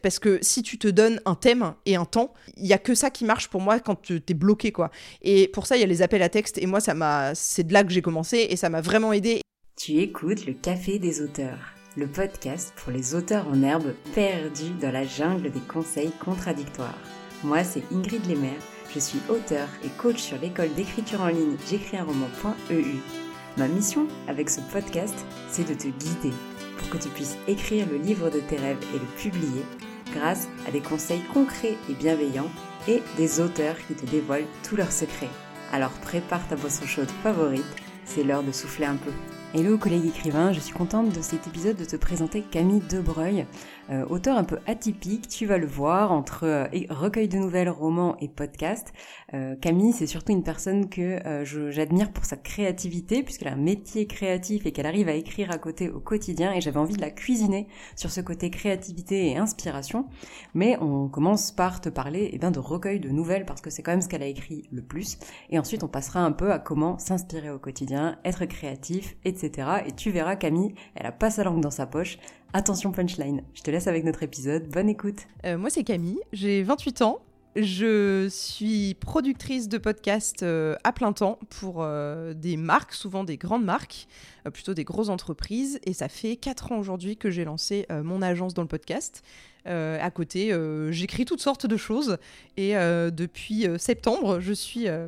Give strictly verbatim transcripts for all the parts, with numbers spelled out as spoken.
Parce que si tu te donnes un thème et un temps, il y a que ça qui marche pour moi quand tu t'es bloqué, quoi. Et pour ça, il y a les appels à texte. Et moi, ça m'a, c'est de là que j'ai commencé et ça m'a vraiment aidé. Tu écoutes le Café des auteurs, le podcast pour les auteurs en herbe perdus dans la jungle des conseils contradictoires. Moi, c'est Ingrid Lemaire. Je suis auteure et coach sur l'école d'écriture en ligne j'écris un roman point e u. Ma mission avec ce podcast, c'est de te guider pour que tu puisses écrire le livre de tes rêves et le publier grâce à des conseils concrets et bienveillants et des auteurs qui te dévoilent tous leurs secrets. Alors prépare ta boisson chaude favorite, c'est l'heure de souffler un peu. Hello collègues écrivains, je suis contente de cet épisode de te présenter Camille Debreuil, euh, auteur un peu atypique, tu vas le voir, entre euh, recueil de nouvelles, romans et podcast. Euh, Camille, c'est surtout une personne que euh, je, j'admire pour sa créativité, puisqu'elle a un métier créatif et qu'elle arrive à écrire à côté au quotidien, et j'avais envie de la cuisiner sur ce côté créativité et inspiration. Mais on commence par te parler eh bien, de recueil de nouvelles, parce que c'est quand même ce qu'elle a écrit le plus, et ensuite on passera un peu à comment s'inspirer au quotidien, être créatif, et cetera et cetera. Et tu verras, Camille, elle a pas sa langue dans sa poche. Attention punchline. Je te laisse avec notre épisode. Bonne écoute. Euh, moi, c'est Camille. J'ai vingt-huit ans. Je suis productrice de podcasts euh, à plein temps pour euh, des marques, souvent des grandes marques, euh, plutôt des grosses entreprises. Et ça fait quatre ans aujourd'hui que j'ai lancé euh, mon agence dans le podcast. Euh, à côté, euh, j'écris toutes sortes de choses. Et euh, depuis euh, septembre, je suis... Euh,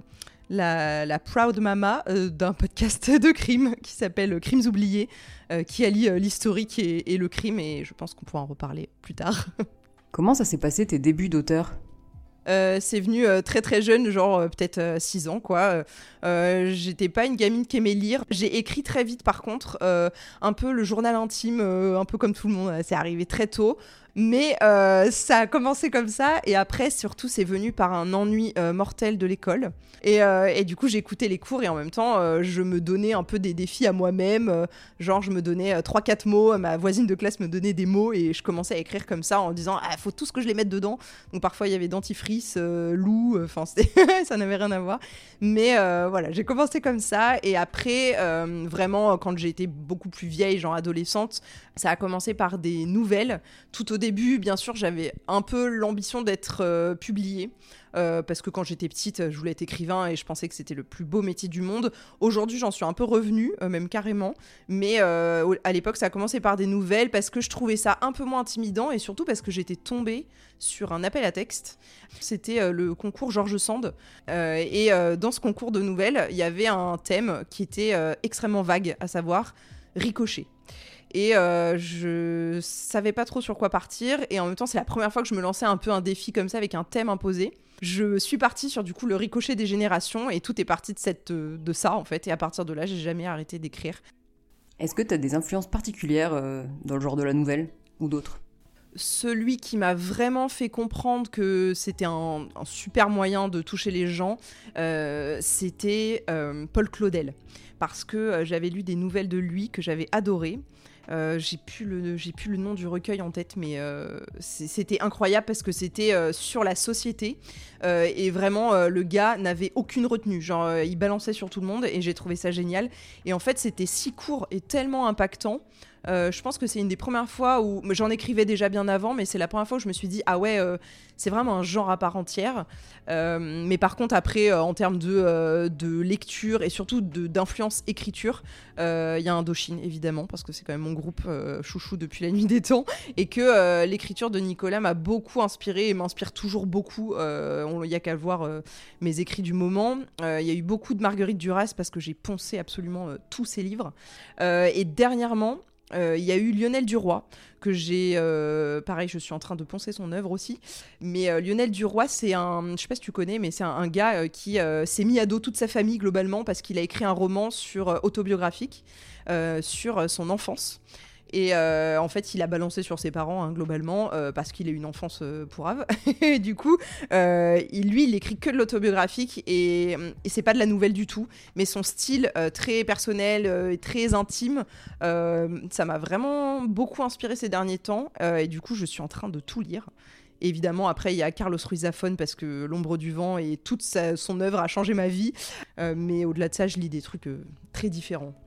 La, la proud mama euh, d'un podcast de crime qui s'appelle Crimes oubliés, euh, qui allie euh, l'historique et, et le crime, et je pense qu'on pourra en reparler plus tard. Comment ça s'est passé tes débuts d'auteur ? Euh, c'est venu euh, très très jeune, genre euh, peut-être six ans quoi. Euh, j'étais pas une gamine qui aimait lire. J'ai écrit très vite par contre, euh, un peu le journal intime, euh, un peu comme tout le monde, c'est arrivé très tôt. Mais euh, ça a commencé comme ça, et après surtout c'est venu par un ennui euh, mortel de l'école. Et, euh, et du coup j'écoutais les cours et en même temps euh, je me donnais un peu des défis à moi-même, euh, genre je me donnais euh, trois quatre mots, ma voisine de classe me donnait des mots et je commençais à écrire comme ça en disant ah faut tous que je les mette dedans. Donc parfois il y avait dentifrice, euh, loup, enfin euh, ça n'avait rien à voir. Mais euh, voilà, j'ai commencé comme ça, et après euh, vraiment quand j'ai été beaucoup plus vieille, genre adolescente, ça a commencé par des nouvelles. Tout au début, bien sûr, j'avais un peu l'ambition d'être euh, publiée. Euh, parce que quand j'étais petite, je voulais être écrivain et je pensais que c'était le plus beau métier du monde. Aujourd'hui, j'en suis un peu revenue, euh, même carrément. Mais euh, à l'époque, ça a commencé par des nouvelles parce que je trouvais ça un peu moins intimidant et surtout parce que j'étais tombée sur un appel à texte. C'était euh, le concours George Sand. Euh, et euh, dans ce concours de nouvelles, il y avait un thème qui était euh, extrêmement vague, à savoir ricochet. Et euh, je savais pas trop sur quoi partir, et en même temps c'est la première fois que je me lançais un peu un défi comme ça avec un thème imposé. Je suis partie sur du coup le ricochet des générations, et tout est parti de, cette, de ça en fait, et à partir de là j'ai jamais arrêté d'écrire. Est-ce que tu as des influences particulières euh, dans le genre de la nouvelle ou d'autres ? Celui qui m'a vraiment fait comprendre que c'était un, un super moyen de toucher les gens, euh, c'était euh, Paul Claudel, parce que euh, j'avais lu des nouvelles de lui que j'avais adorées. Euh, j'ai plus le j'ai plus le nom du recueil en tête, mais euh, c'était incroyable parce que c'était euh, sur la société, euh, et vraiment euh, le gars n'avait aucune retenue, genre euh, il balançait sur tout le monde et j'ai trouvé ça génial. Et en fait c'était si court et tellement impactant. Euh, je pense que c'est une des premières fois où j'en écrivais déjà bien avant, mais c'est la première fois où je me suis dit ah ouais euh, c'est vraiment un genre à part entière. Euh, mais par contre après euh, en termes de, euh, de lecture et surtout de, d'influence écriture, il euh, y a Indochine évidemment parce que c'est quand même mon groupe euh, chouchou depuis la nuit des temps, et que euh, l'écriture de Nicolas m'a beaucoup inspirée et m'inspire toujours beaucoup. Il euh, n'y a qu'à voir euh, mes écrits du moment. Il euh, y a eu beaucoup de Marguerite Duras parce que j'ai poncé absolument euh, tous ses livres. Euh, et dernièrement il euh, y a eu Lionel Duroy, que j'ai... Euh, pareil, je suis en train de poncer son œuvre aussi. Mais euh, Lionel Duroy, c'est un... Je sais pas si tu connais, mais c'est un, un gars euh, qui euh, s'est mis à dos toute sa famille, globalement, parce qu'il a écrit un roman sur, euh, autobiographique euh, sur euh, son enfance. Et euh, en fait, il a balancé sur ses parents, hein, globalement, euh, parce qu'il a eu une enfance euh, pourrave. Et du coup, euh, il, lui, il écrit que de l'autobiographique, et, et c'est pas de la nouvelle du tout. Mais son style euh, très personnel, euh, très intime, euh, ça m'a vraiment beaucoup inspiré ces derniers temps. Euh, et du coup, je suis en train de tout lire. Évidemment, après, il y a Carlos Ruiz Zafón, parce que L'ombre du vent et toute sa, son œuvre a changé ma vie. Euh, mais au-delà de ça, je lis des trucs euh, très différents.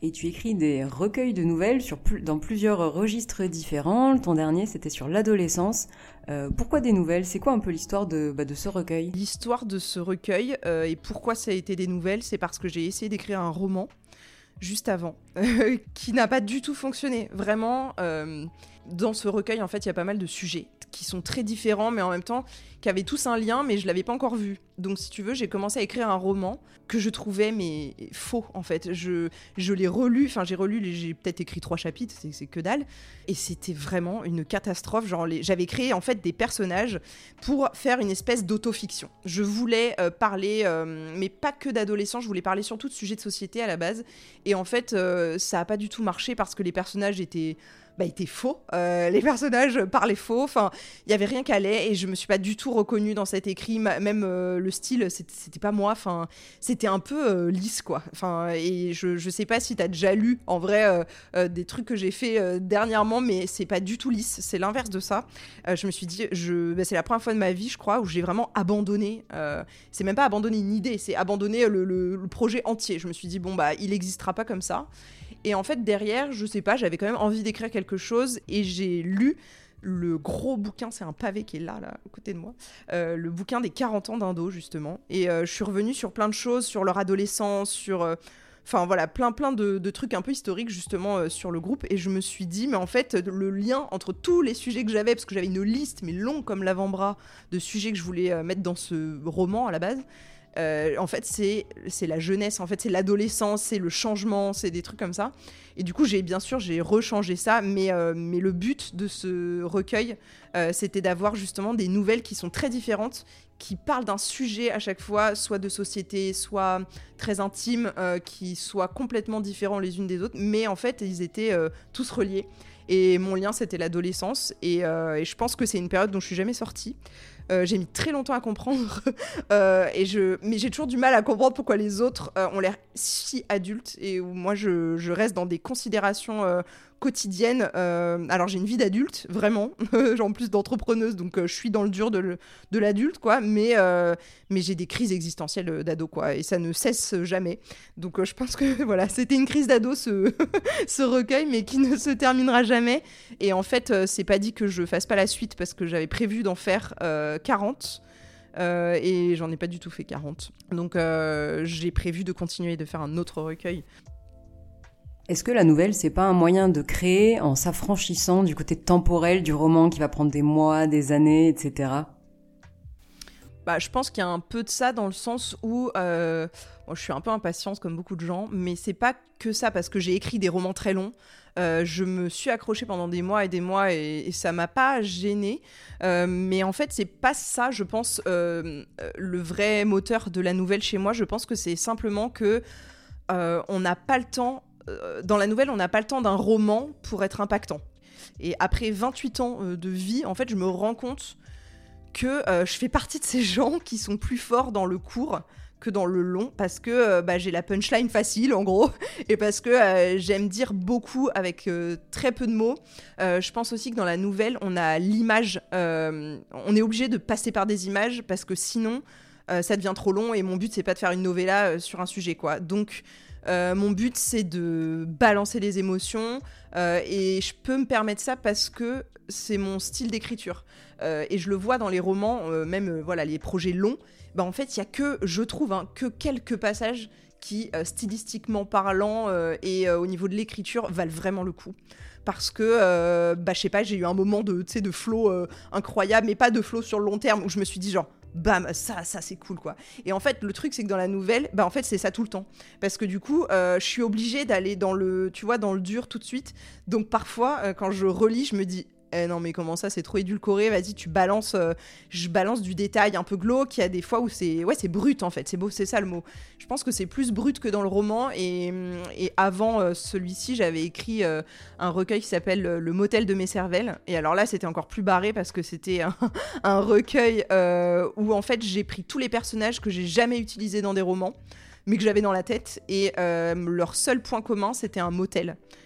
et tu écris des recueils de nouvelles sur plus, dans plusieurs registres différents. Ton dernier, c'était sur l'adolescence. Euh, pourquoi des nouvelles ? C'est quoi un peu l'histoire de, bah, de ce recueil ? L'histoire de ce recueil euh, et pourquoi ça a été des nouvelles, c'est parce que j'ai essayé d'écrire un roman juste avant, euh, qui n'a pas du tout fonctionné. Vraiment, euh, dans ce recueil, en fait, il y a pas mal de sujets qui sont très différents, mais en même temps, qui avaient tous un lien, mais je l'avais pas encore vu. Donc, si tu veux, j'ai commencé à écrire un roman que je trouvais, mais faux, en fait. Je, je l'ai relu, enfin, j'ai relu, les, j'ai peut-être écrit trois chapitres, c'est, c'est que dalle, et c'était vraiment une catastrophe. Genre, les, j'avais créé, en fait, des personnages pour faire une espèce d'autofiction. Je voulais euh, parler, euh, mais pas que d'adolescents, je voulais parler surtout de sujets de société à la base, et en fait, euh, ça a pas du tout marché parce que les personnages étaient... bah, étaient faux, euh, les personnages parlaient faux, enfin, il y avait rien qui allait et je me suis pas du tout reconnue dans cet écrit, même euh, le style, c'était, c'était pas moi, enfin, c'était un peu euh, lisse, quoi, enfin, et je, je sais pas si t'as déjà lu, en vrai, euh, euh, des trucs que j'ai fait euh, dernièrement, mais c'est pas du tout lisse, c'est l'inverse de ça. Euh, je me suis dit, je, bah, c'est la première fois de ma vie, je crois, où j'ai vraiment abandonné, euh, c'est même pas abandonner une idée, c'est abandonner le, le, le projet entier. Je me suis dit, bon, bah, il existera pas comme ça. Et en fait, derrière, je sais pas, j'avais quand même envie d'écrire quelque chose et j'ai lu le gros bouquin, c'est un pavé qui est là, là, à côté de moi, euh, le bouquin des quarante ans d'Indo, justement. Et euh, je suis revenue sur plein de choses, sur leur adolescence, sur... Euh, Enfin voilà, plein plein de, de trucs un peu historiques justement euh, sur le groupe. Et je me suis dit, mais en fait, le lien entre tous les sujets que j'avais, parce que j'avais une liste, mais longue comme l'avant-bras, de sujets que je voulais euh, mettre dans ce roman à la base, Euh, en fait, c'est, c'est la jeunesse, en fait, c'est l'adolescence, c'est le changement, c'est des trucs comme ça. Et du coup, j'ai bien sûr, j'ai rechangé ça, mais, euh, mais le but de ce recueil, euh, c'était d'avoir justement des nouvelles qui sont très différentes, qui parlent d'un sujet à chaque fois, soit de société, soit très intime, euh, qui soient complètement différents les unes des autres, mais en fait, ils étaient euh, tous reliés. Et mon lien, c'était l'adolescence, et, euh, et je pense que c'est une période dont je suis jamais sortie. Euh, j'ai mis très longtemps à comprendre, euh, et je... mais j'ai toujours du mal à comprendre pourquoi les autres euh, ont l'air si adultes, et où moi je, je reste dans des considérations euh, quotidiennes. Euh, alors j'ai une vie d'adulte, vraiment, en plus d'entrepreneuse, donc euh, je suis dans le dur de, le, de l'adulte, quoi, mais, euh, mais j'ai des crises existentielles d'ado, quoi, et ça ne cesse jamais. Donc euh, je pense que voilà, c'était une crise d'ado, ce, ce recueil, mais qui ne se terminera jamais. Et en fait, euh, c'est pas dit que je fasse pas la suite, parce que j'avais prévu d'en faire euh, quarante, euh, et j'en ai pas du tout fait quarante. Donc euh, j'ai prévu de continuer de faire un autre recueil. Est-ce que la nouvelle, c'est pas un moyen de créer en s'affranchissant du côté temporel du roman qui va prendre des mois, des années, et cetera ? Bah, je pense qu'il y a un peu de ça dans le sens où euh, bon, je suis un peu impatiente comme beaucoup de gens, mais c'est pas que ça, parce que j'ai écrit des romans très longs. Euh, je me suis accrochée pendant des mois et des mois et, et ça m'a pas gênée. Euh, mais en fait, c'est pas ça, je pense, euh, le vrai moteur de la nouvelle chez moi. Je pense que c'est simplement que euh, on n'a pas le temps. Euh, dans la nouvelle, on n'a pas le temps d'un roman pour être impactant. Et après vingt-huit ans euh, de vie, en fait, je me rends compte que euh, je fais partie de ces gens qui sont plus forts dans le court que dans le long, parce que euh, bah, j'ai la punchline facile, en gros, et parce que euh, j'aime dire beaucoup avec euh, très peu de mots. Euh, je pense aussi que dans la nouvelle, on a l'image, euh, on est obligé de passer par des images, parce que sinon, euh, ça devient trop long, et mon but, c'est pas de faire une novella euh, sur un sujet, quoi. Donc, Euh, mon but, c'est de balancer les émotions, euh, et je peux me permettre ça parce que c'est mon style d'écriture. Euh, et je le vois dans les romans, euh, même euh, voilà, les projets longs, bah, en fait, il y a que, je trouve, hein, que quelques passages qui, euh, stylistiquement parlant euh, et euh, au niveau de l'écriture, valent vraiment le coup. Parce que, euh, bah, je sais pas, j'ai eu un moment de, tu sais, de flow euh, incroyable, mais pas de flow sur le long terme, où je me suis dit genre, bam, ça, ça c'est cool, quoi. Et en fait, le truc, c'est que dans la nouvelle, bah en fait, c'est ça tout le temps. Parce que du coup, euh, je suis obligée d'aller dans le, tu vois, dans le dur tout de suite. Donc parfois, euh, quand je relis, je me dis, eh non mais comment ça, c'est trop édulcoré, vas-y tu balances, euh, je balance du détail un peu glauque. Il y a des fois où c'est, ouais, c'est brut en fait, c'est beau, c'est ça le mot. Je pense que c'est plus brut que dans le roman, et, et avant euh, celui-ci, j'avais écrit euh, un recueil qui s'appelle euh, Le motel de mes cervelles, et alors là c'était encore plus barré parce que c'était un, un recueil euh, où en fait j'ai pris tous les personnages que j'ai jamais utilisés dans des romans, mais que j'avais dans la tête, et euh, leur seul point commun, c'était un motel.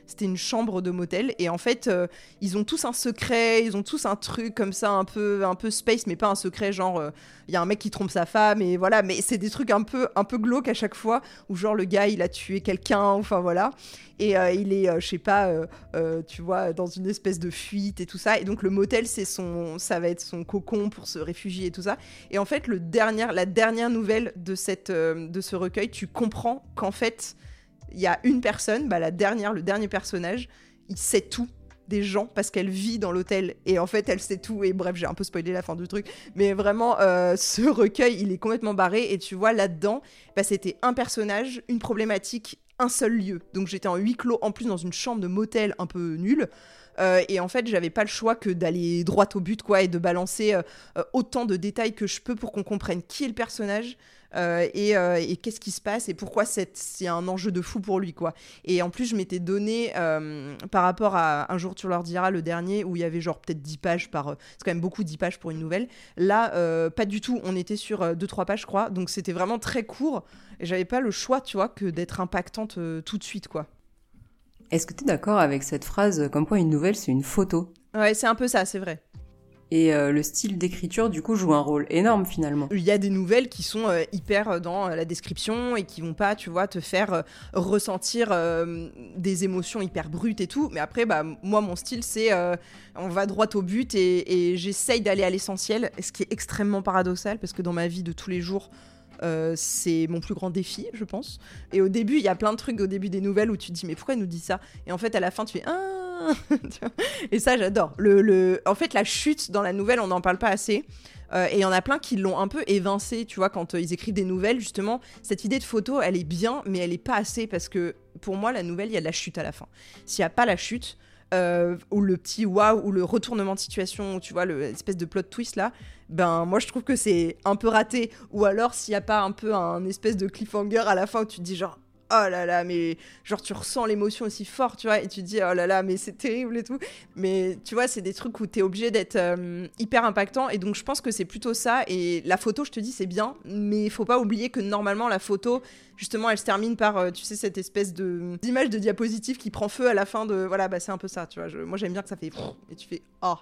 C'était une chambre de motel. Et en fait, euh, ils ont tous un secret, ils ont tous un truc comme ça, un peu, un peu space, mais pas un secret genre, il euh, y a un mec qui trompe sa femme, et voilà. Mais c'est des trucs un peu, un peu glauques à chaque fois, où genre le gars, il a tué quelqu'un, enfin voilà. Et euh, il est, euh, je sais pas, euh, euh, tu vois, dans une espèce de fuite et tout ça. Et donc le motel, c'est son, ça va être son cocon pour se réfugier et tout ça. Et en fait, le dernier, la dernière nouvelle de, cette, euh, de ce recueil, tu comprends qu'en fait, il y a une personne, bah, la dernière, le dernier personnage, il sait tout des gens parce qu'elle vit dans l'hôtel et en fait elle sait tout. Et bref, j'ai un peu spoilé la fin du truc, mais vraiment euh, ce recueil il est complètement barré. Et tu vois là-dedans, bah, c'était un personnage, une problématique, un seul lieu. Donc j'étais en huis clos, en plus dans une chambre de motel un peu nulle. Euh, et en fait, j'avais pas le choix que d'aller droit au but, quoi, et de balancer euh, euh, autant de détails que je peux pour qu'on comprenne qui est le personnage euh, et, euh, et qu'est-ce qui se passe et pourquoi c'est, c'est un enjeu de fou pour lui, quoi. Et en plus, je m'étais donné, euh, par rapport à Un jour tu leur diras, le dernier, où il y avait genre peut-être dix pages par... Euh, c'est quand même beaucoup, dix pages pour une nouvelle. Là, euh, pas du tout. On était sur euh, deux trois pages, je crois. Donc c'était vraiment très court. Et j'avais pas le choix, tu vois, que d'être impactante euh, tout de suite, quoi. Est-ce que tu es d'accord avec cette phrase comme quoi une nouvelle c'est une photo ? Ouais, c'est un peu ça, c'est vrai. Et euh, le style d'écriture du coup joue un rôle énorme finalement. Il y a des nouvelles qui sont euh, hyper dans la description et qui vont pas, tu vois, te faire euh, ressentir euh, des émotions hyper brutes et tout. Mais après, bah, moi, mon style, c'est euh, on va droit au but et, et j'essaye d'aller à l'essentiel, ce qui est extrêmement paradoxal parce que dans ma vie de tous les jours, Euh, c'est mon plus grand défi, je pense. Et au début, il y a plein de trucs au début des nouvelles où tu te dis mais pourquoi elle nous dit ça ? Et en fait, à la fin, tu fais ah. Et ça, j'adore. Le, le... En fait, la chute dans la nouvelle, on n'en parle pas assez. Euh, et il y en a plein qui l'ont un peu évincé, tu vois, quand euh, ils écrivent des nouvelles, justement. Cette idée de photo, elle est bien, mais elle est pas assez parce que pour moi, la nouvelle, il y a de la chute à la fin. S'il y a pas la chute. Euh, ou le petit waouh, ou le retournement de situation, tu vois, l'espèce de plot twist là, ben moi je trouve que c'est un peu raté. Ou alors s'il n'y a pas un peu un espèce de cliffhanger à la fin où tu te dis genre oh là là, mais genre tu ressens l'émotion aussi fort, tu vois, et tu te dis oh là là, mais c'est terrible et tout. Mais tu vois, c'est des trucs où t'es obligé d'être euh, hyper impactant, et donc je pense que c'est plutôt ça. Et la photo, je te dis, c'est bien, mais il faut pas oublier que normalement la photo, justement, elle se termine par, euh, tu sais, cette espèce de d'image de diapositive qui prend feu à la fin de, voilà, bah c'est un peu ça, tu vois. Je, moi j'aime bien que ça fait et tu fais oh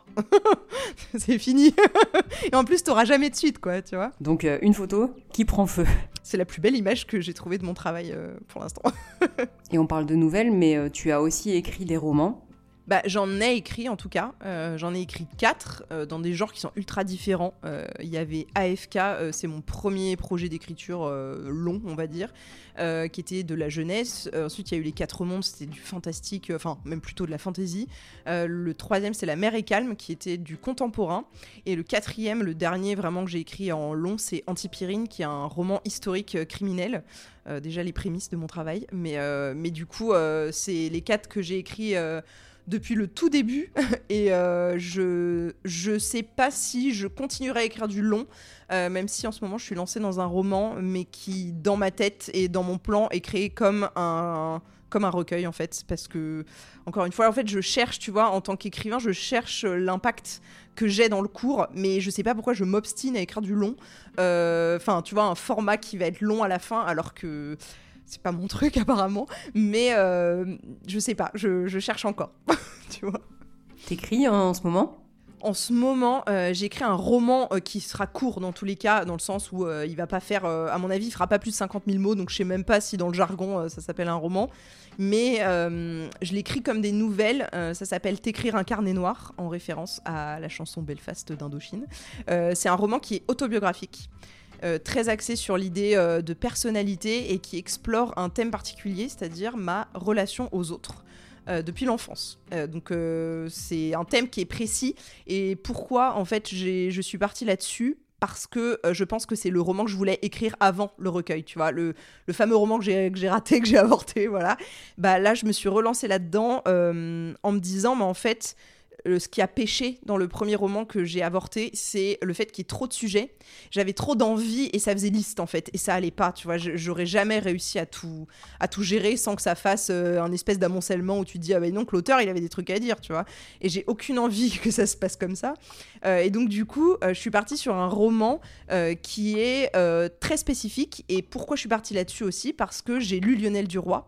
c'est fini. Et en plus t'auras jamais de suite, quoi, tu vois. Donc euh, une photo qui prend feu. C'est la plus belle image que j'ai trouvée de mon travail euh, pour l'instant. Et on parle de nouvelles, mais euh, tu as aussi écrit des romans. Bah, j'en ai écrit en tout cas, euh, j'en ai écrit quatre euh, dans des genres qui sont ultra différents. Il euh, y avait A F K, euh, c'est mon premier projet d'écriture euh, long, on va dire, euh, qui était de la jeunesse. Euh, ensuite, il y a eu Les Quatre Mondes, c'était du fantastique, enfin même plutôt de la fantasy. Euh, le troisième, c'est La Mer est calme, qui était du contemporain. Et le quatrième, le dernier vraiment que j'ai écrit en long, c'est Antipyrine, qui est un roman historique euh, criminel. Euh, déjà les prémices de mon travail, mais, euh, mais du coup, euh, c'est les quatre que j'ai écrits euh, depuis le tout début, et euh, je je sais pas si je continuerai à écrire du long, euh, même si en ce moment je suis lancée dans un roman, mais qui dans ma tête et dans mon plan est créé comme un comme un recueil en fait, parce que encore une fois en fait je cherche, tu vois, en tant qu'écrivain je cherche l'impact que j'ai dans le cours, mais je sais pas pourquoi je m'obstine à écrire du long, enfin euh, tu vois, un format qui va être long à la fin alors que c'est pas mon truc apparemment, mais euh, je sais pas, je, je cherche encore, tu vois. T'écris en ce moment ? En ce moment, euh, j'ai écrit un roman euh, qui sera court dans tous les cas, dans le sens où euh, il va pas faire, euh, à mon avis, il fera pas plus de cinquante mille mots, donc je sais même pas si dans le jargon euh, ça s'appelle un roman, mais euh, je l'écris comme des nouvelles, euh, ça s'appelle T'écrire un carnet noir, en référence à la chanson Belfast d'Indochine. Euh, c'est un roman qui est autobiographique. Euh, très axé sur l'idée euh, de personnalité et qui explore un thème particulier, c'est-à-dire ma relation aux autres. Euh, depuis l'enfance. Euh, donc euh, c'est un thème qui est précis. Et pourquoi en fait j'ai, je suis partie là-dessus ? Parce que euh, je pense que c'est le roman que je voulais écrire avant le recueil, tu vois, le, le fameux roman que j'ai, que j'ai raté, que j'ai avorté, voilà. Bah là je me suis relancée là-dedans euh, en me disant, mais en fait, euh, ce qui a péché dans le premier roman que j'ai avorté, c'est le fait qu'il y ait trop de sujets. J'avais trop d'envie et ça faisait liste en fait, et ça allait pas, tu vois. J'aurais jamais réussi à tout, à tout gérer sans que ça fasse euh, un espèce d'amoncellement où tu te dis ah ben non, que l'auteur il avait des trucs à dire, tu vois. Et j'ai aucune envie que ça se passe comme ça. Euh, et donc du coup, euh, je suis partie sur un roman euh, qui est euh, très spécifique. Et pourquoi je suis partie là-dessus aussi ? Parce que j'ai lu Lionel Duroy.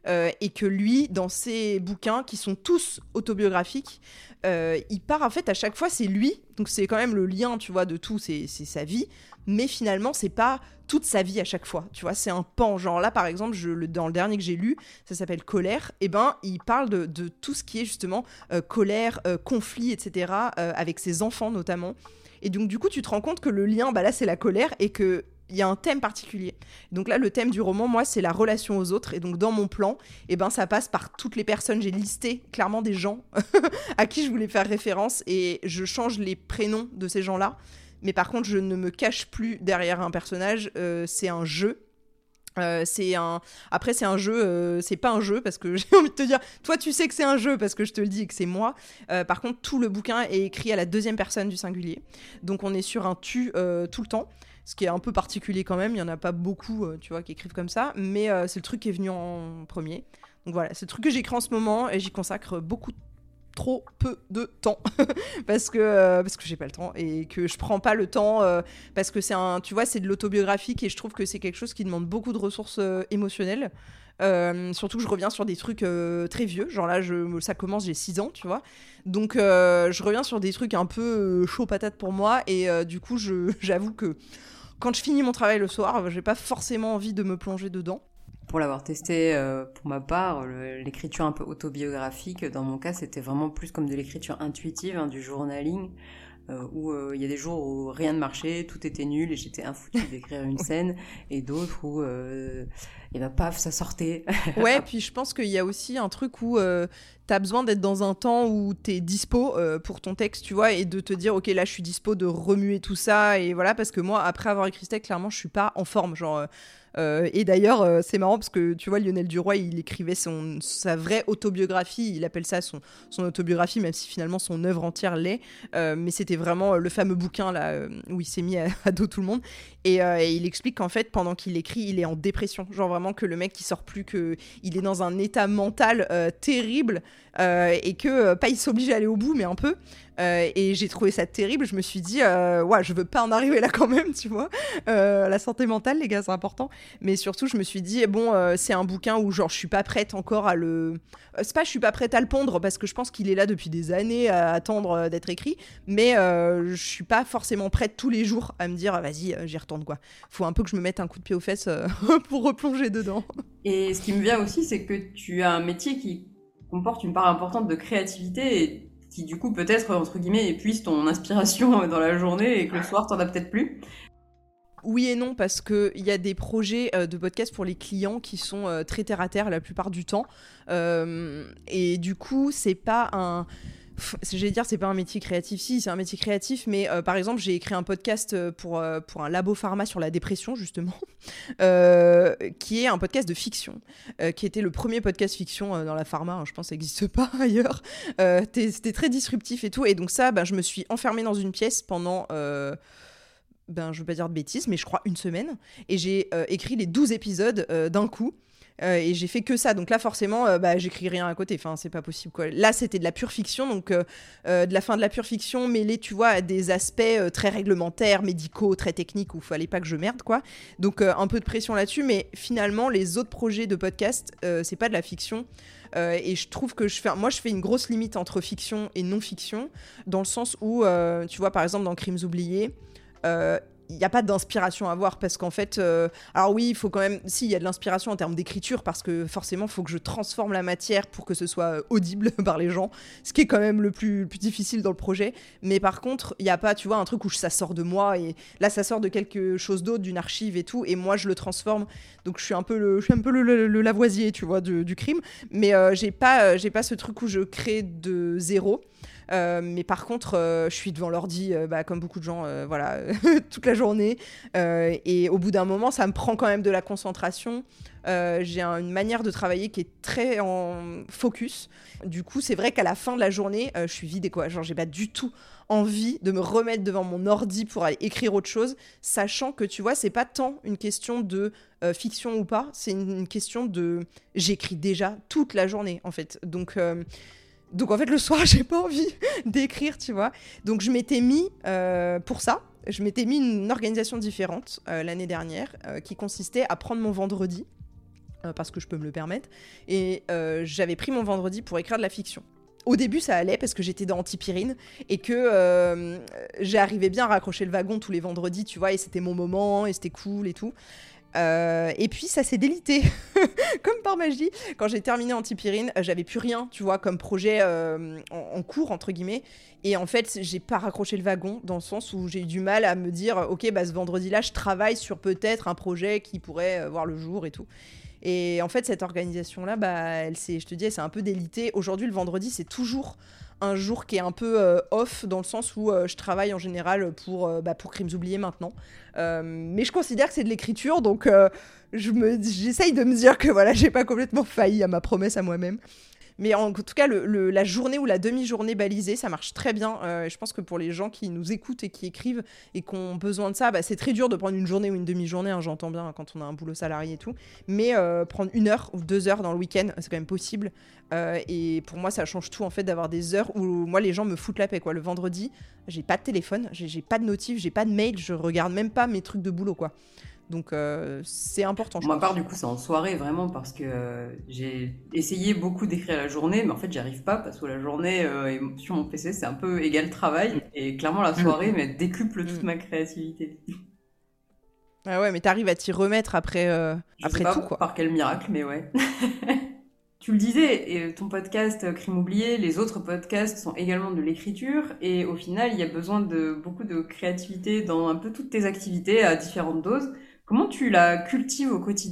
euh, et que lui, dans ses bouquins, qui sont tous autobiographiques, euh, il part en fait à chaque fois, c'est lui, donc c'est quand même le lien, tu vois, de tout, c'est, c'est sa vie, mais finalement, c'est pas toute sa vie à chaque fois, tu vois, c'est un pan. Genre là, par exemple, je, le, dans le dernier que j'ai lu, ça s'appelle Colère, et ben, il parle de, de tout ce qui est justement euh, colère, euh, conflit, et cetera, euh, avec ses enfants notamment. Et donc, du coup, tu te rends compte que le lien, bah là, c'est la colère, et que il y a un thème particulier. Donc là, le thème du roman, moi, c'est la relation aux autres. Et donc, dans mon plan, eh ben, ça passe par toutes les personnes. J'ai listé clairement des gens à qui je voulais faire référence. Et je change les prénoms de ces gens-là. Mais par contre, je ne me cache plus derrière un personnage. Euh, c'est un jeu. Euh, c'est un... Après, c'est un jeu. Euh, c'est pas un jeu parce que j'ai envie de te dire, toi, tu sais que c'est un jeu parce que je te le dis et que c'est moi. Euh, par contre, tout le bouquin est écrit à la deuxième personne du singulier. Donc, on est sur un tu euh, tout le temps. Ce qui est un peu particulier quand même, il n'y en a pas beaucoup, euh, tu vois, qui écrivent comme ça, mais euh, c'est le truc qui est venu en premier. Donc voilà, c'est le truc que j'écris en ce moment, et j'y consacre beaucoup, trop peu de temps, parce que, euh, parce que j'ai pas le temps, et que je prends pas le temps, euh, parce que c'est un, tu vois, c'est de l'autobiographique, et je trouve que c'est quelque chose qui demande beaucoup de ressources euh, émotionnelles. Euh, surtout que je reviens sur des trucs euh, très vieux, genre là je, ça commence, j'ai six ans, tu vois, donc euh, je reviens sur des trucs un peu euh, chaud patate pour moi, et euh, du coup je, j'avoue que quand je finis mon travail le soir, j'ai pas forcément envie de me plonger dedans. Pour l'avoir testé, euh, pour ma part, le, l'écriture un peu autobiographique, dans mon cas, c'était vraiment plus comme de l'écriture intuitive, hein, du journaling, euh, où il euh, y a des jours où rien ne marchait, tout était nul et j'étais infoutie d'écrire une scène, et d'autres où, euh, et ben paf, ça sortait. Ouais, puis je pense qu'il y a aussi un truc où euh, t'as besoin d'être dans un temps où t'es dispo euh, pour ton texte, tu vois, et de te dire, ok, là, je suis dispo de remuer tout ça, et voilà, parce que moi, après avoir écrit ce texte, clairement, je suis pas en forme, genre... Euh, Euh, et d'ailleurs, euh, c'est marrant parce que tu vois, Lionel Duroy, il écrivait son, sa vraie autobiographie, il appelle ça son, son autobiographie, même si finalement son œuvre entière l'est. Euh, mais c'était vraiment le fameux bouquin là euh, où il s'est mis à, à dos tout le monde. Et, euh, et il explique qu'en fait, pendant qu'il écrit, il est en dépression. Genre vraiment que le mec, il sort plus, qu'il est dans un état mental euh, terrible euh, et que, euh, pas il s'oblige à aller au bout, mais un peu. Euh, et j'ai trouvé ça terrible. Je me suis dit, euh, ouais, je veux pas en arriver là quand même, tu vois. Euh, la santé mentale, les gars, c'est important. Mais surtout, je me suis dit, bon, euh, c'est un bouquin où, genre, je suis pas prête encore à le. Euh, c'est pas, je suis pas prête à le pondre parce que je pense qu'il est là depuis des années à attendre euh, d'être écrit. Mais euh, je suis pas forcément prête tous les jours à me dire, vas-y, euh, j'y retourne, quoi. Faut un peu que je me mette un coup de pied aux fesses euh, pour replonger dedans. Et ce qui me vient aussi, c'est que tu as un métier qui comporte une part importante de créativité et qui du coup peut-être, entre guillemets, épuise ton inspiration dans la journée et que le soir t'en as peut-être plus. Oui et non, parce qu'il y a des projets euh, de podcast pour les clients qui sont euh, très terre à terre la plupart du temps. Euh, et du coup, c'est pas un... J'allais dire, c'est pas un métier créatif. Si, c'est un métier créatif, mais euh, par exemple, j'ai écrit un podcast pour, euh, pour un labo pharma sur la dépression, justement, euh, qui est un podcast de fiction, euh, qui était le premier podcast fiction euh, dans la pharma. Hein, je pense que ça n'existe pas ailleurs. Euh, c'était très disruptif et tout. Et donc, ça, bah, je me suis enfermée dans une pièce pendant. Euh, ben, je veux pas dire de bêtises, mais je crois une semaine. Et j'ai euh, écrit les douze épisodes euh, d'un coup. Euh, et j'ai fait que ça, donc là forcément euh, bah, j'écris rien à côté, enfin c'est pas possible quoi. Là c'était de la pure fiction, donc euh, euh, de la fin de la pure fiction mêlée tu vois à des aspects euh, très réglementaires, médicaux, très techniques où il fallait pas que je merde quoi. Donc euh, un peu de pression là-dessus, mais finalement les autres projets de podcast euh, c'est pas de la fiction. Euh, et je trouve que je fais, moi je fais une grosse limite entre fiction et non-fiction, dans le sens où euh, tu vois par exemple dans Crimes oubliés, euh, il n'y a pas d'inspiration à avoir parce qu'en fait, euh, alors oui, il faut quand même, si, il y a de l'inspiration en termes d'écriture parce que forcément, il faut que je transforme la matière pour que ce soit audible par les gens, ce qui est quand même le plus, le plus difficile dans le projet. Mais par contre, il n'y a pas, tu vois, un truc où ça sort de moi et là, ça sort de quelque chose d'autre, d'une archive et tout, et moi, je le transforme. Donc, je suis un peu le, je suis un peu le, le, le Lavoisier, tu vois, du, du crime. Mais euh, j'ai pas, euh, j'ai pas ce truc où je crée de zéro. Euh, mais par contre, euh, je suis devant l'ordi, euh, bah, comme beaucoup de gens, euh, voilà, toute la journée. Euh, et au bout d'un moment, ça me prend quand même de la concentration. Euh, j'ai un, une manière de travailler qui est très en focus. Du coup, c'est vrai qu'à la fin de la journée, euh, je suis vidée, quoi. Genre, j'ai pas du tout envie de me remettre devant mon ordi pour aller écrire autre chose, sachant que, tu vois, c'est pas tant une question de euh, fiction ou pas, c'est une, une question de... J'écris déjà toute la journée, en fait. Donc... Euh, Donc en fait le soir j'ai pas envie d'écrire, tu vois. Donc je m'étais mis euh, pour ça, je m'étais mis une organisation différente euh, l'année dernière euh, qui consistait à prendre mon vendredi euh, parce que je peux me le permettre. Et euh, j'avais pris mon vendredi pour écrire de la fiction. Au début, ça allait parce que j'étais dans Antipyrine et que euh, j'arrivais bien à raccrocher le wagon tous les vendredis, tu vois, et c'était mon moment et c'était cool et tout. Euh, et puis ça s'est délité comme par magie. Quand j'ai terminé Antipyrine, j'avais plus rien, tu vois, comme projet euh, en, en cours entre guillemets. Et en fait, j'ai pas raccroché le wagon dans le sens où j'ai eu du mal à me dire, ok, bah ce vendredi-là, je travaille sur peut-être un projet qui pourrait euh, voir le jour et tout. Et en fait, cette organisation-là, bah, elle s'est, je te dis, elle s'est un peu délitée. Aujourd'hui, le vendredi, c'est toujours un jour qui est un peu euh, off, dans le sens où euh, je travaille en général pour, euh, bah, pour Crimes oubliés maintenant. Euh, mais je considère que c'est de l'écriture, donc euh, je me, j'essaye de me dire que voilà, j'ai pas complètement failli à ma promesse à moi-même. Mais en tout cas, le, le, la journée ou la demi-journée balisée, ça marche très bien. Euh, je pense que pour les gens qui nous écoutent et qui écrivent et qui ont besoin de ça, bah, c'est très dur de prendre une journée ou une demi-journée, hein, j'entends bien hein, quand on a un boulot salarié et tout. Mais euh, prendre une heure ou deux heures dans le week-end, c'est quand même possible. Euh, et pour moi, ça change tout en fait d'avoir des heures où moi, les gens me foutent la paix, quoi. Le vendredi, j'ai pas de téléphone, j'ai, j'ai pas de notif, j'ai pas de mail, je regarde même pas mes trucs de boulot, quoi. Donc euh, c'est important. Pour ma part, du coup, c'est en soirée vraiment parce que euh, j'ai essayé beaucoup d'écrire la journée, mais en fait, j'y arrive pas parce que la journée euh, sur mon P C, c'est un peu égal travail. Et clairement, la soirée, mais décuple toute ma créativité. Ah ouais, mais t'arrives à t'y remettre après, euh, Je après sais pas tout, quoi. Par quel miracle, mais ouais. Tu le disais, et ton podcast Crime oublié, les autres podcasts sont également de l'écriture, et au final, il y a besoin de beaucoup de créativité dans un peu toutes tes activités à différentes doses. Comment tu la cultives au quotidien ?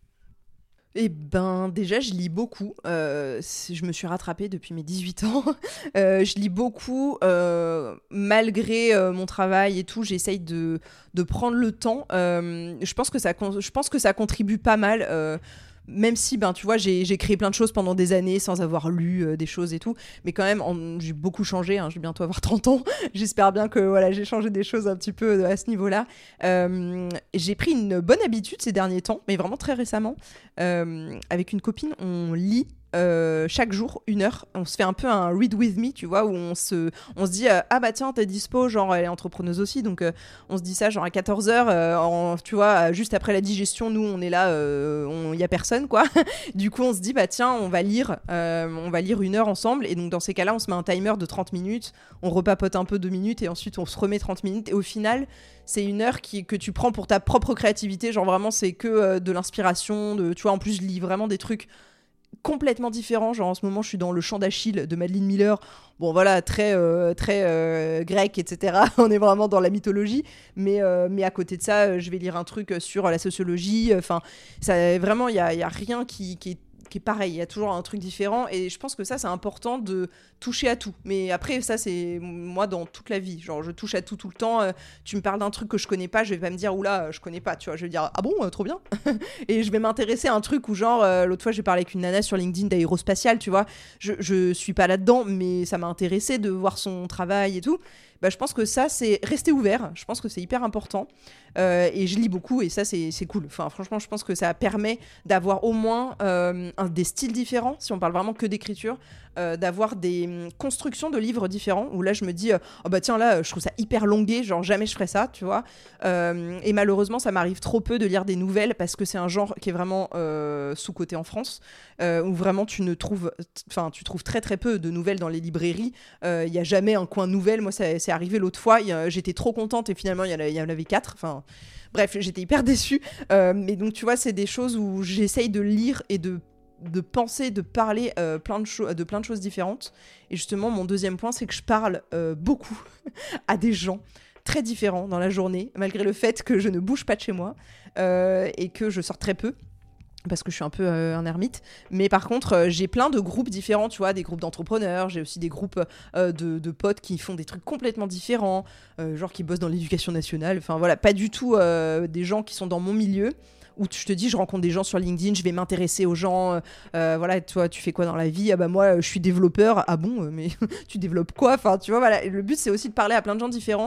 Eh ben, déjà, je lis beaucoup. Euh, je me suis rattrapée depuis mes dix-huit ans. euh, je lis beaucoup. Euh, malgré euh, mon travail et tout, j'essaye de, de prendre le temps. Euh, je pense que ça, je pense que ça contribue pas mal. Euh, même si, ben, tu vois, j'ai, j'ai créé plein de choses pendant des années sans avoir lu euh, des choses et tout. Mais quand même, en, j'ai beaucoup changé. Hein, je vais bientôt avoir trente ans. J'espère bien que voilà, j'ai changé des choses un petit peu à ce niveau-là. Euh, j'ai pris une bonne habitude ces derniers temps, mais vraiment très récemment. Euh, avec une copine, on lit euh, chaque jour une heure. On se fait un peu un read with me, tu vois, où on se, on se dit euh, ah bah tiens, t'es dispo, genre elle est entrepreneuse aussi, donc euh, on se dit ça genre à quatorze heures, euh, en, tu vois, juste après la digestion, nous on est là, il euh, y a personne quoi. Du coup on se dit bah tiens, on va lire, euh, on va lire une heure ensemble, et donc dans ces cas-là, on se met un timer de trente minutes, on repapote un peu deux minutes, et ensuite on se remet trente minutes, et au final, c'est une heure qui, que tu prends pour ta propre créativité, genre vraiment c'est que euh, de l'inspiration, de, tu vois, en plus je lis vraiment des trucs complètement différents, genre en ce moment je suis dans le Chant d'Achille de Madeline Miller, bon voilà, très, euh, très euh, grec, et cetera. On est vraiment dans la mythologie, mais, euh, mais à côté de ça, je vais lire un truc sur la sociologie, enfin, ça, vraiment, il n'y a, y a rien qui, qui est qui est pareil, il y a toujours un truc différent, et je pense que ça c'est important de toucher à tout. Mais après ça c'est moi dans toute la vie, genre je touche à tout tout le temps. Euh, tu me parles d'un truc que je connais pas, je vais pas me dire oula je connais pas, tu vois, je vais dire ah bon euh, trop bien. Et je vais m'intéresser à un truc où genre euh, l'autre fois j'ai parlé avec une nana sur LinkedIn d'aérospatiale, tu vois, je, je suis pas là-dedans mais ça m'a intéressé de voir son travail et tout. Bah, je pense que ça c'est rester ouvert, je pense que c'est hyper important. Euh, et je lis beaucoup et ça c'est, c'est cool, enfin franchement je pense que ça permet d'avoir au moins euh, un, des styles différents, si on parle vraiment que d'écriture, euh, d'avoir des hum, constructions de livres différents, où là je me dis euh, oh bah tiens là je trouve ça hyper longué, genre jamais je ferais ça, tu vois. Euh, et malheureusement ça m'arrive trop peu de lire des nouvelles parce que c'est un genre qui est vraiment euh, sous-coté en France, euh, où vraiment tu ne trouves, enfin tu trouves très très peu de nouvelles dans les librairies. Il euh, y a jamais un coin nouvelle. Moi ça, c'est arrivé l'autre fois, y a, j'étais trop contente et finalement il y, y en avait quatre, enfin bref j'étais hyper déçue. Euh, mais donc tu vois c'est des choses où j'essaye de lire et de de penser, de parler euh, plein de, cho- de plein de choses différentes. Et justement, mon deuxième point, c'est que je parle euh, beaucoup à des gens très différents dans la journée, malgré le fait que je ne bouge pas de chez moi euh, et que je sors très peu, parce que je suis un peu euh, un ermite. Mais par contre, euh, j'ai plein de groupes différents, tu vois, des groupes d'entrepreneurs, j'ai aussi des groupes euh, de, de potes qui font des trucs complètement différents, euh, genre qui bossent dans l'éducation nationale, enfin voilà, pas du tout euh, des gens qui sont dans mon milieu, où je te dis, je rencontre des gens sur LinkedIn, je vais m'intéresser aux gens, euh, voilà, toi, tu fais quoi dans la vie ? Ah bah moi, je suis développeur. Ah bon, mais tu développes quoi ? Enfin, tu vois, voilà, le but, c'est aussi de parler à plein de gens différents.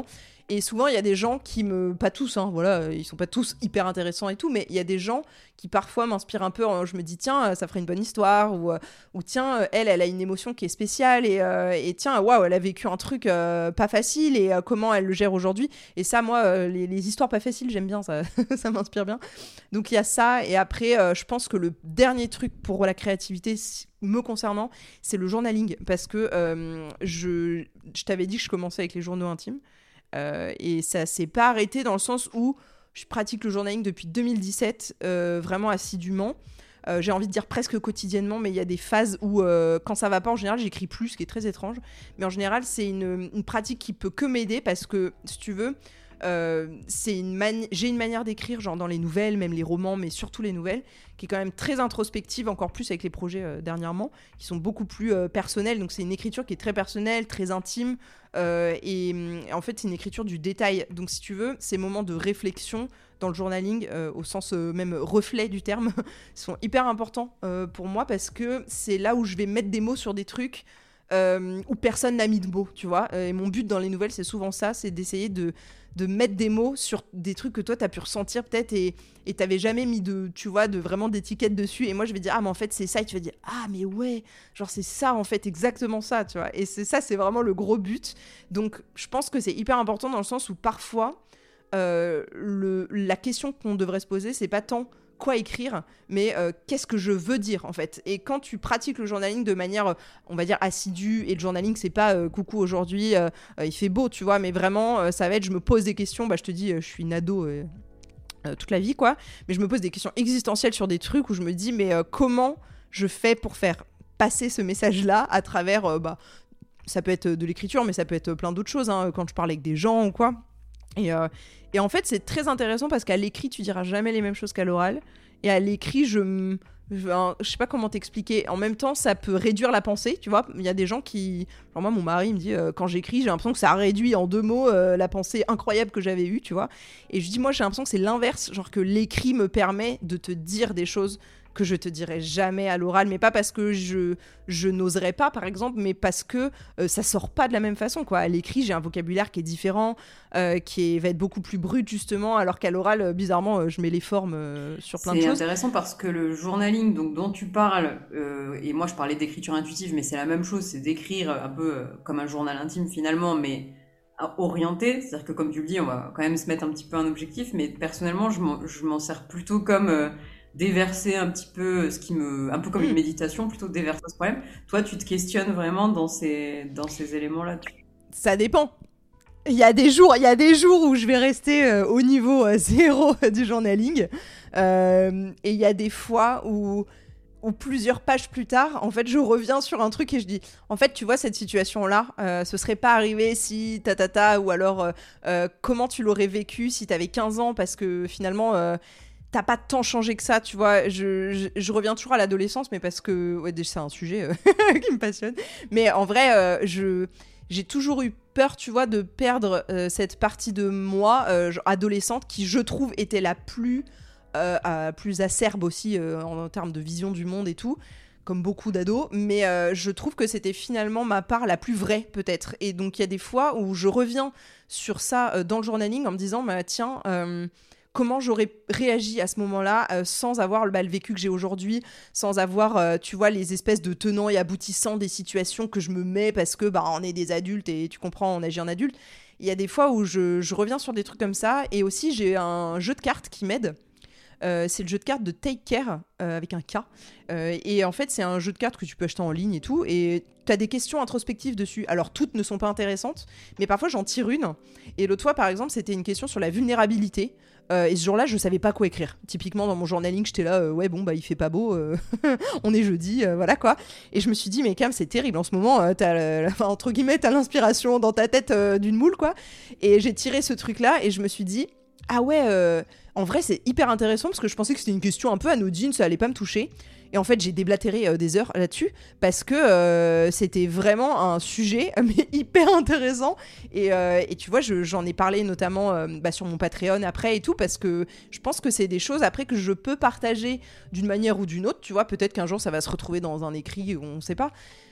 Et souvent, il y a des gens qui me... Pas tous, hein, voilà, ils sont pas tous hyper intéressants et tout, mais il y a des gens qui parfois m'inspirent un peu. Je me dis, tiens, ça ferait une bonne histoire, ou, ou tiens, elle, elle a une émotion qui est spéciale, et, euh, et tiens, waouh, elle a vécu un truc euh, pas facile, et euh, comment elle le gère aujourd'hui. Et ça, moi, euh, les, les histoires pas faciles, j'aime bien, ça, ça m'inspire bien. Donc il y a ça, et après, euh, je pense que le dernier truc pour la créativité, me concernant, c'est le journaling, parce que euh, je, je t'avais dit que je commençais avec les journaux intimes, euh, et ça s'est pas arrêté dans le sens où je pratique le journaling depuis deux mille dix-sept, euh, vraiment assidûment. Euh, j'ai envie de dire presque quotidiennement, mais il y a des phases où, euh, quand ça va pas, en général, j'écris plus, ce qui est très étrange. Mais en général, c'est une, une pratique qui peut que m'aider, parce que, si tu veux, Euh, c'est une mani- j'ai une manière d'écrire, genre dans les nouvelles, même les romans, mais surtout les nouvelles, qui est quand même très introspective, encore plus avec les projets euh, dernièrement, qui sont beaucoup plus euh, personnels. Donc c'est une écriture qui est très personnelle, très intime, euh, et, et en fait c'est une écriture du détail. Donc si tu veux, ces moments de réflexion dans le journaling, euh, au sens euh, même reflet du terme, sont hyper importants euh, pour moi, parce que c'est là où je vais mettre des mots sur des trucs euh, où personne n'a mis de mots, tu vois. Et mon but dans les nouvelles, c'est souvent ça, c'est d'essayer de de mettre des mots sur des trucs que toi t'as pu ressentir peut-être, et, et t'avais jamais mis de, tu vois, de vraiment d'étiquette dessus, et moi je vais dire ah mais en fait c'est ça, et tu vas dire ah mais ouais, genre c'est ça en fait, exactement ça, tu vois. Et c'est ça, c'est vraiment le gros but. Donc je pense que c'est hyper important, dans le sens où parfois euh, le, la question qu'on devrait se poser, c'est pas tant quoi écrire, mais euh, qu'est-ce que je veux dire en fait. Et quand tu pratiques le journaling de manière, on va dire, assidue, et le journaling c'est pas euh, coucou aujourd'hui euh, euh, il fait beau, tu vois, mais vraiment euh, ça va être je me pose des questions, bah je te dis euh, je suis une ado euh, euh, toute la vie quoi, mais je me pose des questions existentielles sur des trucs où je me dis mais euh, comment je fais pour faire passer ce message là à travers euh, bah ça peut être de l'écriture, mais ça peut être plein d'autres choses, hein, quand je parle avec des gens ou quoi. Et, euh, et en fait, c'est très intéressant parce qu'à l'écrit, tu diras jamais les mêmes choses qu'à l'oral. Et à l'écrit, je, je, hein, je sais pas comment t'expliquer. En même temps, ça peut réduire la pensée, tu vois. Il y a des gens qui... Genre moi, mon mari me dit, euh, quand j'écris, j'ai l'impression que ça réduit en deux mots euh, la pensée incroyable que j'avais eue, tu vois. Et je dis, moi, j'ai l'impression que c'est l'inverse. Genre que l'écrit me permet de te dire des choses que je te dirais jamais à l'oral, mais pas parce que je, je n'oserais pas, par exemple, mais parce que euh, ça sort pas de la même façon, quoi. À l'écrit, j'ai un vocabulaire qui est différent, euh, qui est, va être beaucoup plus brut, justement, alors qu'à l'oral, euh, bizarrement, euh, je mets les formes euh, sur plein c'est de choses. C'est intéressant parce que le journaling donc, dont tu parles, euh, et moi je parlais d'écriture intuitive, mais c'est la même chose, c'est d'écrire un peu euh, comme un journal intime finalement, mais orienté, c'est-à-dire que comme tu le dis, on va quand même se mettre un petit peu un objectif, mais personnellement, je m'en, je m'en sers plutôt comme... Euh, déverser un petit peu ce qui me, un peu comme une méditation, plutôt déverser ce problème. Toi, tu te questionnes vraiment dans ces, dans ces éléments-là. Tu... Ça dépend. Il y a des jours, il y a des jours où je vais rester euh, au niveau euh, zéro du journaling, euh, et il y a des fois où, où plusieurs pages plus tard, en fait, je reviens sur un truc et je dis, en fait, tu vois, cette situation-là, euh, ce serait pas arrivé si ta ta ta, ou alors euh, euh, comment tu l'aurais vécu si t'avais quinze ans, parce que finalement. Euh, T'as pas tant changé que ça, tu vois. Je, je, je reviens toujours à l'adolescence, mais parce que ouais, c'est un sujet euh, qui me passionne. Mais en vrai, euh, je, j'ai toujours eu peur, tu vois, de perdre euh, cette partie de moi, euh, genre adolescente, qui, je trouve, était la plus, euh, à, plus acerbe aussi euh, en, en termes de vision du monde et tout, comme beaucoup d'ados. Mais euh, je trouve que c'était finalement ma part la plus vraie, peut-être. Et donc, il y a des fois où je reviens sur ça euh, dans le journaling en me disant, bah, tiens... Euh, comment j'aurais réagi à ce moment-là euh, sans avoir bah, le vécu que j'ai aujourd'hui, sans avoir, euh, tu vois, les espèces de tenants et aboutissants des situations que je me mets parce que bah, on est des adultes et tu comprends, on agit en adulte. Il y a des fois où je, je reviens sur des trucs comme ça, et aussi j'ai un jeu de cartes qui m'aide. Euh, c'est le jeu de cartes de Take Care, euh, avec un K. Euh, et en fait, c'est un jeu de cartes que tu peux acheter en ligne et tout. Et tu as des questions introspectives dessus. Alors, toutes ne sont pas intéressantes, mais parfois, j'en tire une. Et l'autre fois, par exemple, c'était une question sur la vulnérabilité. Euh, et ce jour-là, je savais pas quoi écrire. Typiquement, dans mon journaling, j'étais là, euh, ouais, bon, bah, il fait pas beau, euh, on est jeudi, euh, voilà quoi. Et je me suis dit, mais Cam, c'est terrible, en ce moment, euh, t'as, euh, enfin, entre guillemets, t'as l'inspiration dans ta tête euh, d'une moule, quoi. Et j'ai tiré ce truc-là, et je me suis dit, ah ouais, euh, en vrai, c'est hyper intéressant, parce que je pensais que c'était une question un peu anodine, ça allait pas me toucher. Et en fait, j'ai déblatéré euh, des heures là-dessus parce que euh, c'était vraiment un sujet mais hyper intéressant. Et, euh, et tu vois, je, j'en ai parlé notamment euh, bah, sur mon Patreon après et tout, parce que je pense que c'est des choses après que je peux partager d'une manière ou d'une autre. Tu vois, peut-être qu'un jour ça va se retrouver dans un écrit, on sait pas.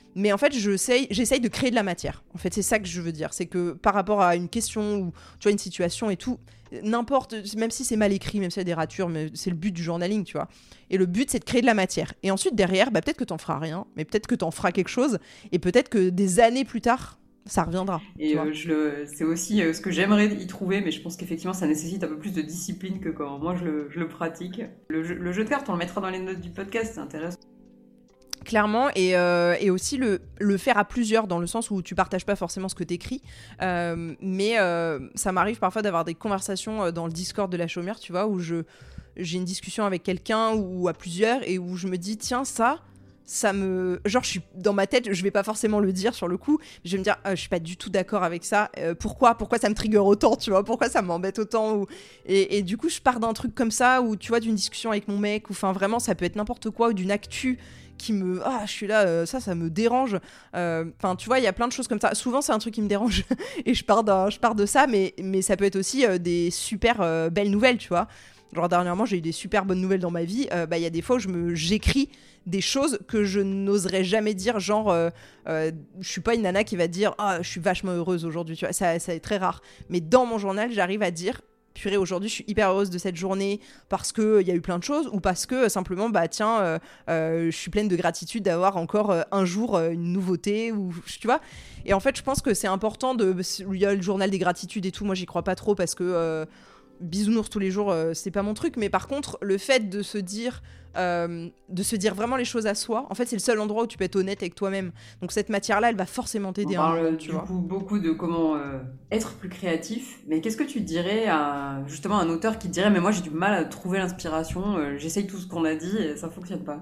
Mais en fait, j'essaye, j'essaye de créer de la matière. En fait, c'est ça que je veux dire. C'est que par rapport à une question ou tu vois, une situation et tout, n'importe, même si c'est mal écrit, même s'il y a des ratures, mais c'est le but du journaling, tu vois. Et le but, c'est de créer de la matière. Et ensuite, derrière, bah, peut-être que t'en feras rien, mais peut-être que t'en feras quelque chose. Et peut-être que des années plus tard, ça reviendra. Et euh, je le, c'est aussi euh, ce que j'aimerais y trouver, mais je pense qu'effectivement, ça nécessite un peu plus de discipline que quand moi je le, je le pratique. Le jeu, le jeu de cartes, on le mettra dans les notes du podcast, c'est intéressant. Clairement, et, euh, et aussi le, le faire à plusieurs, dans le sens où tu partages pas forcément ce que t'écris, euh, mais euh, ça m'arrive parfois d'avoir des conversations dans le Discord de la chômeur, tu vois, où je, j'ai une discussion avec quelqu'un ou à plusieurs, et où je me dis, tiens, ça, ça me... Genre, je suis dans ma tête, je vais pas forcément le dire sur le coup, je vais me dire, ah, je suis pas du tout d'accord avec ça, euh, pourquoi Pourquoi ça me trigger autant, tu vois, pourquoi ça m'embête autant ou... et, et du coup, je pars d'un truc comme ça, ou tu vois, d'une discussion avec mon mec, ou enfin, vraiment, ça peut être n'importe quoi, ou d'une actu qui me... Ah, je suis là, euh, ça, ça me dérange. Enfin, euh, tu vois, il y a plein de choses comme ça. Souvent, c'est un truc qui me dérange et je pars, d'un, je pars de ça, mais, mais ça peut être aussi euh, des super euh, belles nouvelles, tu vois. Genre, dernièrement, j'ai eu des super bonnes nouvelles dans ma vie. Il euh, bah, y a des fois où je me... j'écris des choses que je n'oserais jamais dire. Genre, euh, euh, je suis pas une nana qui va dire « Ah, je suis vachement heureuse aujourd'hui », tu vois. Ça, ça est très rare. Mais dans mon journal, j'arrive à dire... Purée, aujourd'hui, je suis hyper heureuse de cette journée parce qu'il euh, y a eu plein de choses ou parce que euh, simplement, bah tiens, euh, euh, je suis pleine de gratitude d'avoir encore euh, un jour euh, une nouveauté, ou tu vois. Et en fait, je pense que c'est important de... Il y a le journal des gratitudes et tout, moi, j'y crois pas trop parce que euh, bisounours tous les jours, euh, c'est pas mon truc. Mais par contre, le fait de se dire... Euh, de se dire vraiment les choses à soi, en fait c'est le seul endroit où tu peux être honnête avec toi-même, donc cette matière là elle va forcément t'aider. On parle un moment, du tu vois. coup beaucoup de comment euh, être plus créatif, mais qu'est-ce que tu dirais à justement un auteur qui te dirait mais moi j'ai du mal à trouver l'inspiration, euh, j'essaye tout ce qu'on a dit et ça fonctionne pas?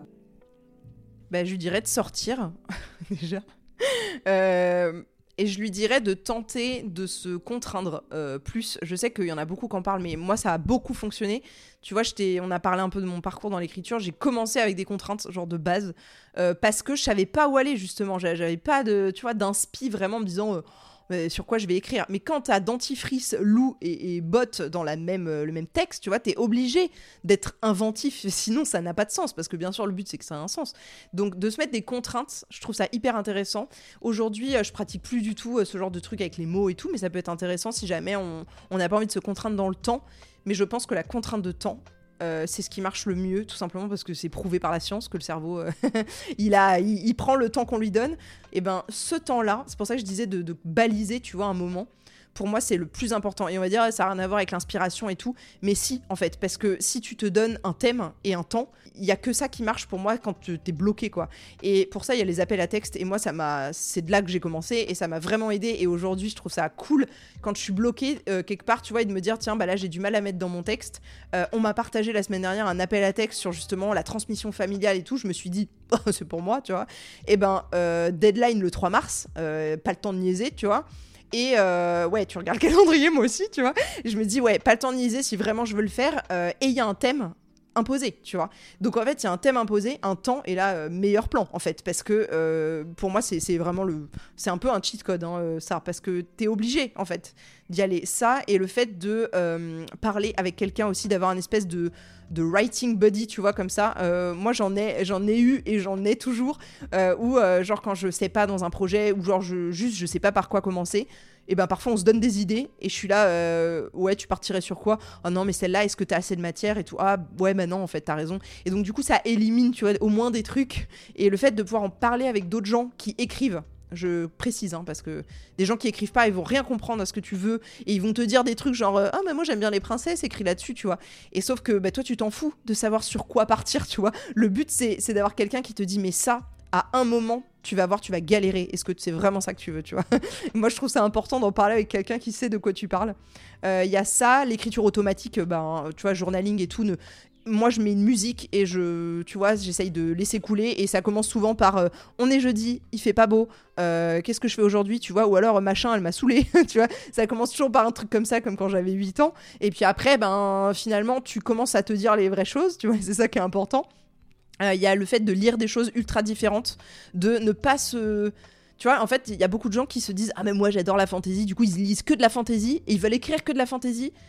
Bah je lui dirais de sortir déjà. euh... Et je lui dirais de tenter de se contraindre euh, plus. Je sais qu'il y en a beaucoup qui en parlent, mais moi, ça a beaucoup fonctionné. Tu vois, on a parlé un peu de mon parcours dans l'écriture. J'ai commencé avec des contraintes, genre de base, euh, parce que je savais pas où aller, justement. J'avais pas de, tu vois, d'inspi vraiment en me disant... Euh, Euh, sur quoi je vais écrire. Mais quand t'as dentifrice, loup et, et botte dans la même, euh, le même texte, tu vois, t'es obligé d'être inventif, sinon ça n'a pas de sens, parce que bien sûr le but c'est que ça a un sens. Donc de se mettre des contraintes, je trouve ça hyper intéressant. Aujourd'hui, euh, je pratique plus du tout euh, ce genre de truc avec les mots et tout, mais ça peut être intéressant si jamais on n'a pas envie de se contraindre dans le temps. Mais je pense que la contrainte de temps, Euh, c'est ce qui marche le mieux, tout simplement parce que c'est prouvé par la science que le cerveau euh, il, a, il, il prend le temps qu'on lui donne. Et ben ce temps-là, c'est pour ça que je disais de, de baliser, tu vois, un moment. Pour moi, c'est le plus important. Et on va dire, ça n'a rien à voir avec l'inspiration et tout. Mais si, en fait. Parce que si tu te donnes un thème et un temps, il n'y a que ça qui marche pour moi quand tu es bloqué, quoi. Et pour ça, il y a les appels à texte. Et moi, ça m'a... c'est de là que j'ai commencé. Et ça m'a vraiment aidé. Et aujourd'hui, je trouve ça cool quand je suis bloquée euh, quelque part, tu vois, et de me dire, tiens, bah là, j'ai du mal à mettre dans mon texte. Euh, on m'a partagé la semaine dernière un appel à texte sur justement la transmission familiale et tout. Je me suis dit, oh, c'est pour moi, tu vois. Et ben, euh, deadline le trois mars. Euh, pas le temps de niaiser, tu vois. Et euh, ouais, tu regardes le calendrier, moi aussi, tu vois. Et je me dis, ouais, pas le temps de niaiser si vraiment je veux le faire. Euh, et il y a un thème imposé, tu vois. Donc en fait, il y a un thème imposé, un temps, et là, euh, meilleur plan, en fait. Parce que euh, pour moi, c'est, c'est vraiment le... C'est un peu un cheat code, hein, euh, ça. Parce que t'es obligé, en fait, d'y aller. Ça, et le fait de euh, parler avec quelqu'un aussi, d'avoir une espèce de... de writing buddy, tu vois, comme ça. Euh, moi, j'en ai, j'en ai eu et j'en ai toujours. Euh, ou euh, genre quand je sais pas dans un projet, ou genre je, juste je sais pas par quoi commencer, et ben parfois on se donne des idées et je suis là, euh, ouais, tu partirais sur quoi? Oh non, mais celle-là, est-ce que t'as assez de matière et tout? Ah ouais, bah non, en fait, t'as raison. Et donc du coup, ça élimine, tu vois, au moins des trucs. Et le fait de pouvoir en parler avec d'autres gens qui écrivent, je précise, hein, parce que des gens qui écrivent pas, ils vont rien comprendre à ce que tu veux et ils vont te dire des trucs genre ah mais moi j'aime bien les princesses, écris là-dessus, tu vois. Et sauf que bah, toi tu t'en fous de savoir sur quoi partir, tu vois. Le but c'est, c'est d'avoir quelqu'un qui te dit mais ça, à un moment tu vas voir, tu vas galérer. Est-ce que c'est vraiment ça que tu veux, tu vois? Moi je trouve ça important d'en parler avec quelqu'un qui sait de quoi tu parles. Il euh, y a ça, l'écriture automatique, ben, tu vois, journaling et tout, ne... Moi, je mets une musique et je, tu vois, j'essaye de laisser couler et ça commence souvent par euh, on est jeudi, il fait pas beau, euh, qu'est-ce que je fais aujourd'hui, tu vois, ou alors machin, elle m'a saoulée, tu vois. Ça commence toujours par un truc comme ça, comme quand j'avais huit ans. Et puis après, ben, finalement, tu commences à te dire les vraies choses, tu vois, c'est ça qui est important. Il euh, y a le fait de lire des choses ultra différentes, de ne pas se... Tu vois, en fait, il y a beaucoup de gens qui se disent « Ah, mais moi, j'adore la fantasy », du coup, ils lisent que de la fantasy et ils veulent écrire que de la fantasy.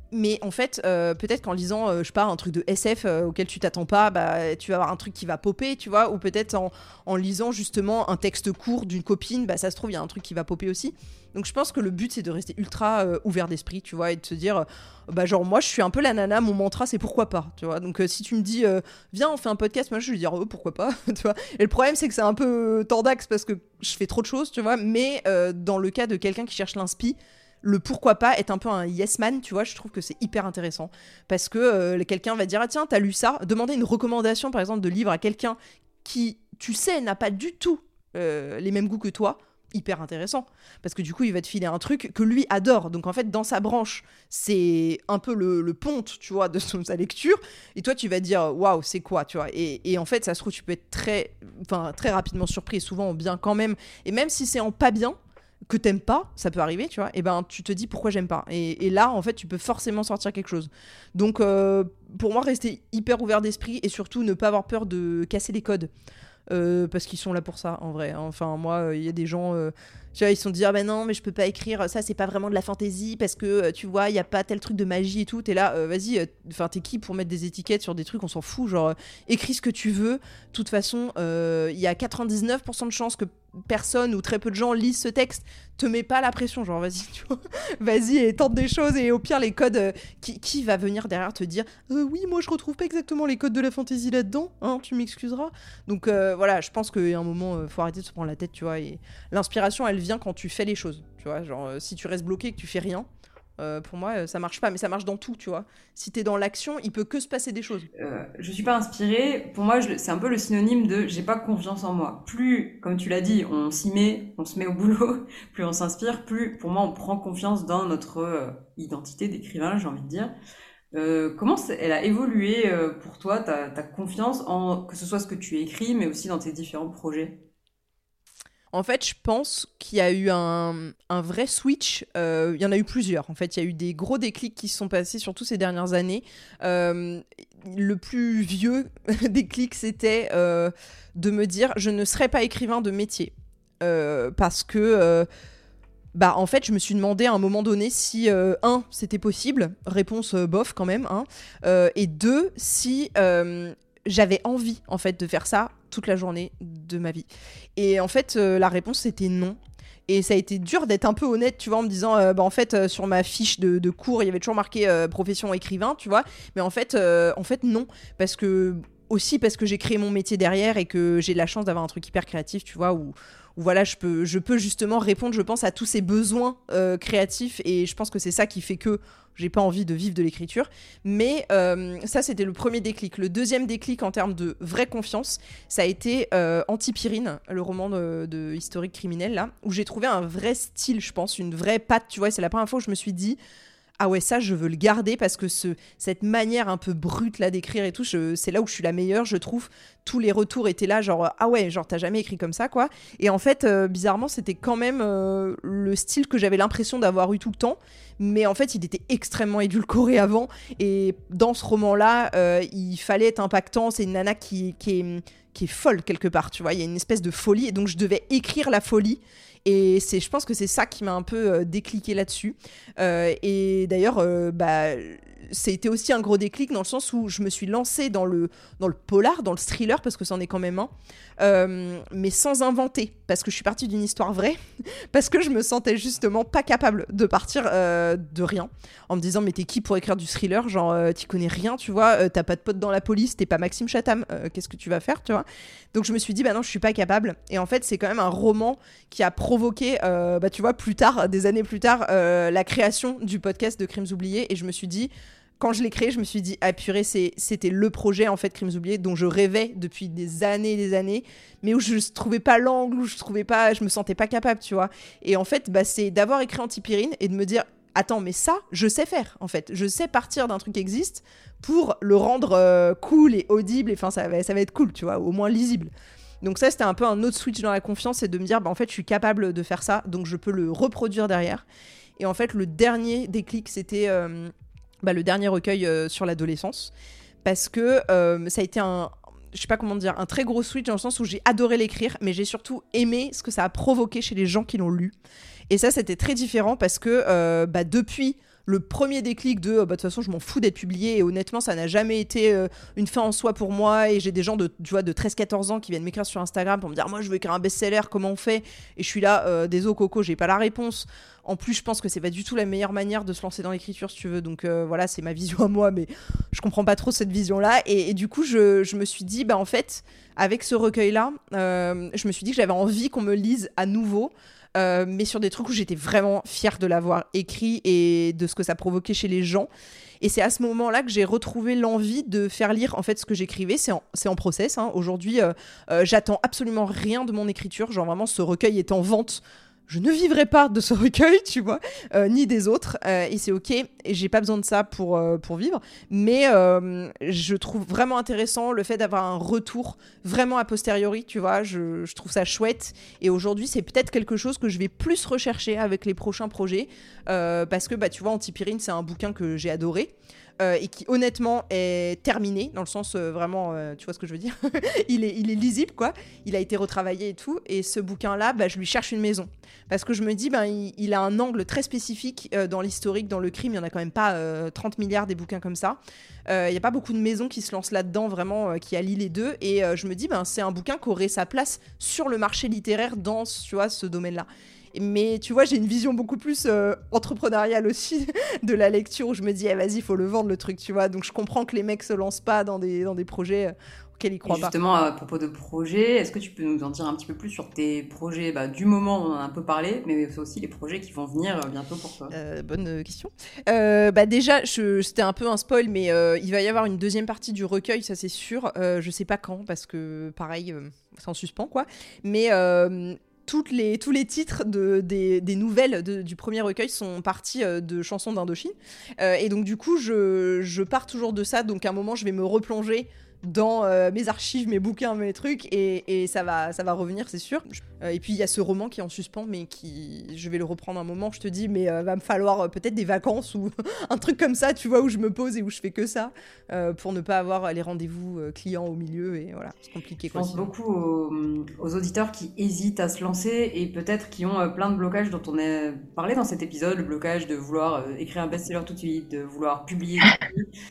Mais en fait, euh, peut-être qu'en lisant, euh, je sais pas, un truc de S F euh, auquel tu t'attends pas, bah, tu vas avoir un truc qui va popper, tu vois, ou peut-être en, en lisant justement un texte court d'une copine, bah, ça se trouve, il y a un truc qui va popper aussi. Donc je pense que le but, c'est de rester ultra euh, ouvert d'esprit, tu vois, et de se dire, euh, bah, genre, moi, je suis un peu la nana, mon mantra, c'est pourquoi pas, tu vois. Donc euh, si tu me dis, euh, viens, on fait un podcast, moi, je vais dire, oh, pourquoi pas, tu vois. Et le problème, c'est que c'est un peu tordax parce que je fais trop de choses, tu vois, mais euh, dans le cas de quelqu'un qui cherche l'inspi, le pourquoi pas est un peu un yes man, tu vois, je trouve que c'est hyper intéressant parce que euh, quelqu'un va dire ah tiens t'as lu ça, demander une recommandation par exemple de livre à quelqu'un qui tu sais n'a pas du tout euh, les mêmes goûts que toi, hyper intéressant parce que du coup il va te filer un truc que lui adore, donc en fait dans sa branche c'est un peu le, le ponte tu vois de son, sa lecture, et toi tu vas dire waouh c'est quoi tu vois, et, et en fait ça se trouve tu peux être très, enfin, très rapidement surpris, souvent en bien quand même, et même si c'est en pas bien que t'aimes pas, ça peut arriver, tu vois, et ben tu te dis pourquoi j'aime pas. Et, et là, en fait, tu peux forcément sortir quelque chose. Donc, euh, pour moi, rester hyper ouvert d'esprit et surtout ne pas avoir peur de casser les codes. Euh, parce qu'ils sont là pour ça, en vrai. Enfin, moi, il euh, y a des gens, euh, tu vois, ils se sont dit ah ben non, mais je peux pas écrire, ça c'est pas vraiment de la fantaisie parce que euh, tu vois, il y a pas tel truc de magie et tout. T'es là, euh, vas-y, enfin, euh, t'es qui pour mettre des étiquettes sur des trucs, on s'en fout, genre, euh, écris ce que tu veux. De toute façon, il euh, y a quatre-vingt-dix-neuf pour cent de chances que personne ou très peu de gens lisent ce texte. Te mets pas la pression, genre vas-y, tu vois, vas-y et tente des choses, et au pire les codes, euh, qui, qui va venir derrière te dire euh, oui moi je retrouve pas exactement les codes de la fantaisie là-dedans, hein, tu m'excuseras. Donc euh, voilà, je pense qu'à un moment euh, faut arrêter de se prendre la tête, tu vois, et l'inspiration elle vient quand tu fais les choses, tu vois, genre euh, si tu restes bloqué et que tu fais rien, Euh, pour moi, euh, ça marche pas, mais ça marche dans tout, tu vois. Si t'es dans l'action, il peut que se passer des choses. Euh, je suis pas inspirée. Pour moi, je, c'est un peu le synonyme de j'ai pas confiance en moi. Plus, comme tu l'as dit, on s'y met, on se met au boulot, plus on s'inspire, plus, pour moi, on prend confiance dans notre euh, identité d'écrivain, j'ai envie de dire. Euh, comment elle a évolué euh, pour toi, ta, ta confiance en que ce soit ce que tu écris, mais aussi dans tes différents projets? En fait, je pense qu'il y a eu un, un vrai switch. Euh, il y en a eu plusieurs. En fait, il y a eu des gros déclics qui se sont passés, surtout ces dernières années. Euh, le plus vieux déclic, c'était euh, de me dire je ne serai pas écrivain de métier. Euh, parce que, euh, bah, en fait, je me suis demandé à un moment donné si, euh, un, c'était possible. Réponse euh, bof quand même. Hein. Euh, et deux, si... Euh, j'avais envie en fait de faire ça toute la journée de ma vie. Et en fait euh, la réponse c'était non. Et ça a été dur d'être un peu honnête, tu vois, en me disant euh, bah en fait euh, sur ma fiche de, de cours il y avait toujours marqué euh, profession écrivain, tu vois, mais en fait euh, en fait non, parce que aussi parce que j'ai créé mon métier derrière et que j'ai la chance d'avoir un truc hyper créatif, tu vois, où où voilà, je peux, je peux justement répondre, je pense, à tous ces besoins euh, créatifs, et je pense que c'est ça qui fait que j'ai pas envie de vivre de l'écriture. Mais euh, ça, c'était le premier déclic. Le deuxième déclic en termes de vraie confiance, ça a été euh, Antipyrine, le roman de, de historique criminel, là, où j'ai trouvé un vrai style, je pense, une vraie patte, tu vois, c'est la première fois où je me suis dit ah ouais, ça je veux le garder parce que ce, cette manière un peu brute là d'écrire et tout, je, c'est là où je suis la meilleure, je trouve. Tous les retours étaient là, genre ah ouais, genre t'as jamais écrit comme ça quoi. Et en fait, euh, bizarrement, c'était quand même euh, le style que j'avais l'impression d'avoir eu tout le temps. Mais en fait, il était extrêmement édulcoré avant. Et dans ce roman-là, euh, il fallait être impactant. C'est une nana qui, qui, est, qui est folle quelque part, tu vois. Il y a une espèce de folie. Et donc, je devais écrire la folie. Et c'est, je pense que c'est ça qui m'a un peu euh, décliqué là-dessus. Euh, et d'ailleurs, euh, bah, c'était aussi un gros déclic dans le sens où je me suis lancée dans le, dans le polar, dans le thriller, parce que c'en est quand même un, euh, mais sans inventer, parce que je suis partie d'une histoire vraie, parce que je me sentais justement pas capable de partir euh, de rien, en me disant mais t'es qui pour écrire du thriller, genre euh, t'y connais rien, tu vois, euh, t'as pas de pote dans la police, t'es pas Maxime Chatham, euh, qu'est-ce que tu vas faire, tu vois. Donc je me suis dit bah non, je suis pas capable. Et en fait c'est quand même un roman qui a provoqué, euh, bah tu vois, plus tard, des années plus tard, euh, la création du podcast de Crimes oubliés. Et je me suis dit, quand je l'ai créé, je me suis dit, ah purée, c'est, c'était le projet en fait Crimes oubliés dont je rêvais depuis des années et des années, mais où je trouvais pas l'angle, où je trouvais pas, je me sentais pas capable, tu vois. Et en fait, bah c'est d'avoir écrit Antipyrine et de me dire, attends, mais ça, je sais faire en fait. Je sais partir d'un truc qui existe pour le rendre euh, cool et audible. Et enfin, ça va, ça va être cool, tu vois, au moins lisible. Donc ça, c'était un peu un autre switch dans la confiance, c'est de me dire, bah en fait, je suis capable de faire ça, donc je peux le reproduire derrière. Et en fait, le dernier déclic, c'était euh, bah, le dernier recueil euh, sur l'adolescence, parce que euh, ça a été un, je sais pas comment dire, un très gros switch dans le sens où j'ai adoré l'écrire, mais j'ai surtout aimé ce que ça a provoqué chez les gens qui l'ont lu. Et ça, c'était très différent parce que euh, bah, depuis le premier déclic de, bah, de toute façon, je m'en fous d'être publié, et honnêtement, ça n'a jamais été euh, une fin en soi pour moi, et j'ai des gens de, tu vois, de treize quatorze ans qui viennent m'écrire sur Instagram pour me dire, moi, je veux écrire un best-seller, comment on fait ? Et je suis là, euh, désolé Coco, j'ai pas la réponse. En plus, je pense que c'est pas du tout la meilleure manière de se lancer dans l'écriture, si tu veux. Donc euh, voilà, c'est ma vision à moi, mais je comprends pas trop cette vision-là. Et, et du coup, je, je me suis dit, bah en fait, avec ce recueil-là, euh, je me suis dit que j'avais envie qu'on me lise à nouveau, euh, mais sur des trucs où j'étais vraiment fière de l'avoir écrit et de ce que ça provoquait chez les gens. Et c'est à ce moment-là que j'ai retrouvé l'envie de faire lire en fait ce que j'écrivais. C'est en, c'est en process. Hein. Aujourd'hui, euh, euh, j'attends absolument rien de mon écriture. Genre vraiment, ce recueil est en vente. Je ne vivrai pas de ce recueil, tu vois, euh, ni des autres, euh, et c'est ok, et j'ai pas besoin de ça pour, euh, pour vivre, mais euh, je trouve vraiment intéressant le fait d'avoir un retour vraiment a posteriori, tu vois, je, je trouve ça chouette, et aujourd'hui c'est peut-être quelque chose que je vais plus rechercher avec les prochains projets, euh, parce que, bah, tu vois, Antipyrine, c'est un bouquin que j'ai adoré, Euh, et qui honnêtement est terminé, dans le sens euh, vraiment, euh, tu vois ce que je veux dire, il, est, il est lisible quoi, il a été retravaillé et tout, et ce bouquin là, bah, je lui cherche une maison, parce que je me dis, ben, il, il a un angle très spécifique euh, dans l'historique, dans le crime, il n'y en a quand même pas euh, trente milliards des bouquins comme ça, euh, il n'y a pas beaucoup de maisons qui se lancent là-dedans vraiment, euh, qui allient les deux, et euh, je me dis, ben, c'est un bouquin qui aurait sa place sur le marché littéraire dans, tu vois, ce domaine-là. Mais tu vois, j'ai une vision beaucoup plus euh, entrepreneuriale aussi de la lecture, où je me dis, eh, vas-y, il faut le vendre le truc, tu vois. Donc je comprends que les mecs se lancent pas dans des, dans des projets euh, auxquels ils croient Et pas. justement, à propos de projets, est-ce que tu peux nous en dire un petit peu plus sur tes projets, bah, du moment, on en a un peu parlé, mais c'est aussi les projets qui vont venir euh, bientôt pour toi. Euh, bonne question. Euh, bah déjà, je, c'était un peu un spoil, mais euh, il va y avoir une deuxième partie du recueil, ça c'est sûr. Euh, je sais pas quand, parce que pareil, euh, c'est en suspens, quoi. Mais... Euh, Toutes les, tous les titres de, des, des nouvelles de, du premier recueil sont partis euh, de chansons d'Indochine. Euh, et donc, du coup, je, je pars toujours de ça. Donc, à un moment, je vais me replonger dans euh, mes archives, mes bouquins, mes trucs. Et, et ça, va, ça va revenir, c'est sûr. Euh, et puis, il y a ce roman qui est en suspens, mais qui, je vais le reprendre un moment, je te dis. Mais euh, va me falloir euh, peut-être des vacances ou un truc comme ça, tu vois, où je me pose et où je fais que ça. Euh, pour ne pas avoir les rendez-vous euh, clients au milieu. Et voilà, c'est compliqué. Je Quoi, pense sinon. beaucoup aux, aux auditeurs qui hésitent à se lancer et peut-être qui ont euh, plein de blocages dont on a parlé dans cet épisode, le blocage de vouloir euh, écrire un best-seller tout de suite, de vouloir publier tout de suite.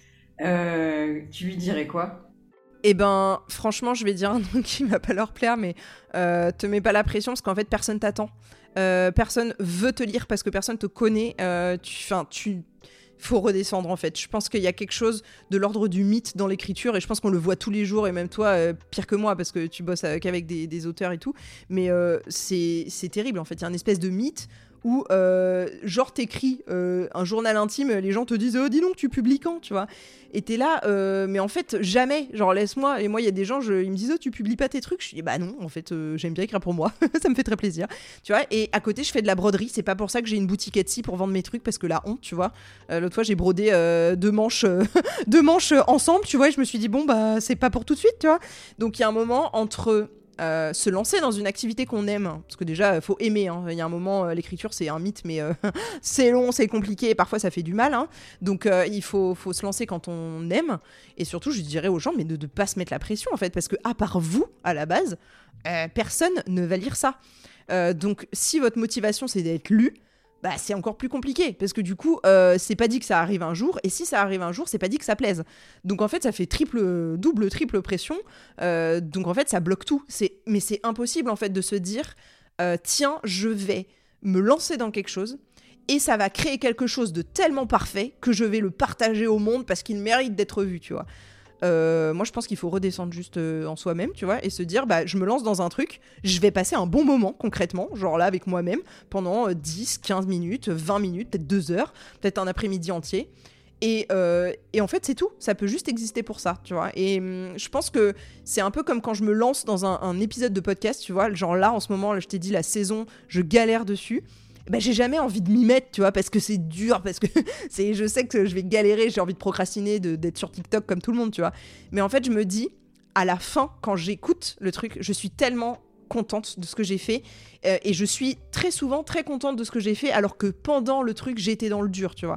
Euh, tu lui dirais quoi ? Eh ben, franchement, je vais dire un nom qui va pas leur plaire, mais euh, te mets pas la pression, parce qu'en fait, personne t'attend. Euh, personne veut te lire parce que personne te connaît. Euh, tu, enfin, tu... faut redescendre en fait. Je pense qu'il y a quelque chose de l'ordre du mythe dans l'écriture, et je pense qu'on le voit tous les jours, et même toi, euh, pire que moi, parce que tu bosses avec, avec des, des auteurs et tout, mais euh, c'est, c'est terrible en fait. Il y a une espèce de mythe où euh, genre t'écris euh, un journal intime, les gens te disent oh, dis donc tu publies quand, tu vois, et t'es là euh, mais en fait jamais, genre laisse-moi. Et moi il y a des gens, je, ils me disent oh tu publies pas tes trucs, je dis bah non en fait euh, j'aime bien écrire pour moi ça me fait très plaisir, tu vois. Et à côté je fais de la broderie, c'est pas pour ça que j'ai une boutique Etsy pour vendre mes trucs, parce que la honte, tu vois. Euh, l'autre fois j'ai brodé euh, deux manches euh, deux manches ensemble, tu vois, et je me suis dit bon bah c'est pas pour tout de suite, tu vois. Donc il y a un moment entre Euh, se lancer dans une activité qu'on aime, parce que déjà il faut aimer, hein. Il y a un moment, euh, l'écriture c'est un mythe, mais euh, c'est long, c'est compliqué, et parfois ça fait du mal, hein. Donc euh, il faut, faut se lancer quand on aime, et surtout je dirais aux gens mais de ne pas se mettre la pression en fait, parce que à part vous à la base euh, personne ne va lire ça, euh, donc si votre motivation c'est d'être lu, bah, c'est encore plus compliqué, parce que du coup, euh, c'est pas dit que ça arrive un jour, et si ça arrive un jour, c'est pas dit que ça plaise. Donc en fait, ça fait triple, double, triple pression, euh, donc en fait, ça bloque tout. C'est... Mais c'est impossible en fait de se dire, euh, tiens, je vais me lancer dans quelque chose, et ça va créer quelque chose de tellement parfait que je vais le partager au monde parce qu'il mérite d'être vu, tu vois. Euh, moi je pense qu'il faut redescendre juste euh, en soi-même, tu vois, et se dire bah je me lance dans un truc, je vais passer un bon moment concrètement, genre là avec moi-même pendant euh, dix, quinze minutes, vingt minutes, peut-être deux heures, peut-être un après-midi entier, et, euh, et en fait c'est tout, ça peut juste exister pour ça, tu vois. Et hum, je pense que c'est un peu comme quand je me lance dans un, un épisode de podcast, tu vois, genre là en ce moment là, je t'ai dit la saison, je galère dessus. Bah, j'ai jamais envie de m'y mettre, tu vois, parce que c'est dur, parce que c'est, je sais que je vais galérer, j'ai envie de procrastiner, de, d'être sur TikTok comme tout le monde, tu vois. Mais en fait, je me dis, à la fin, quand j'écoute le truc, je suis tellement contente de ce que j'ai fait, euh, et je suis très souvent très contente de ce que j'ai fait, alors que pendant le truc, j'étais dans le dur, tu vois.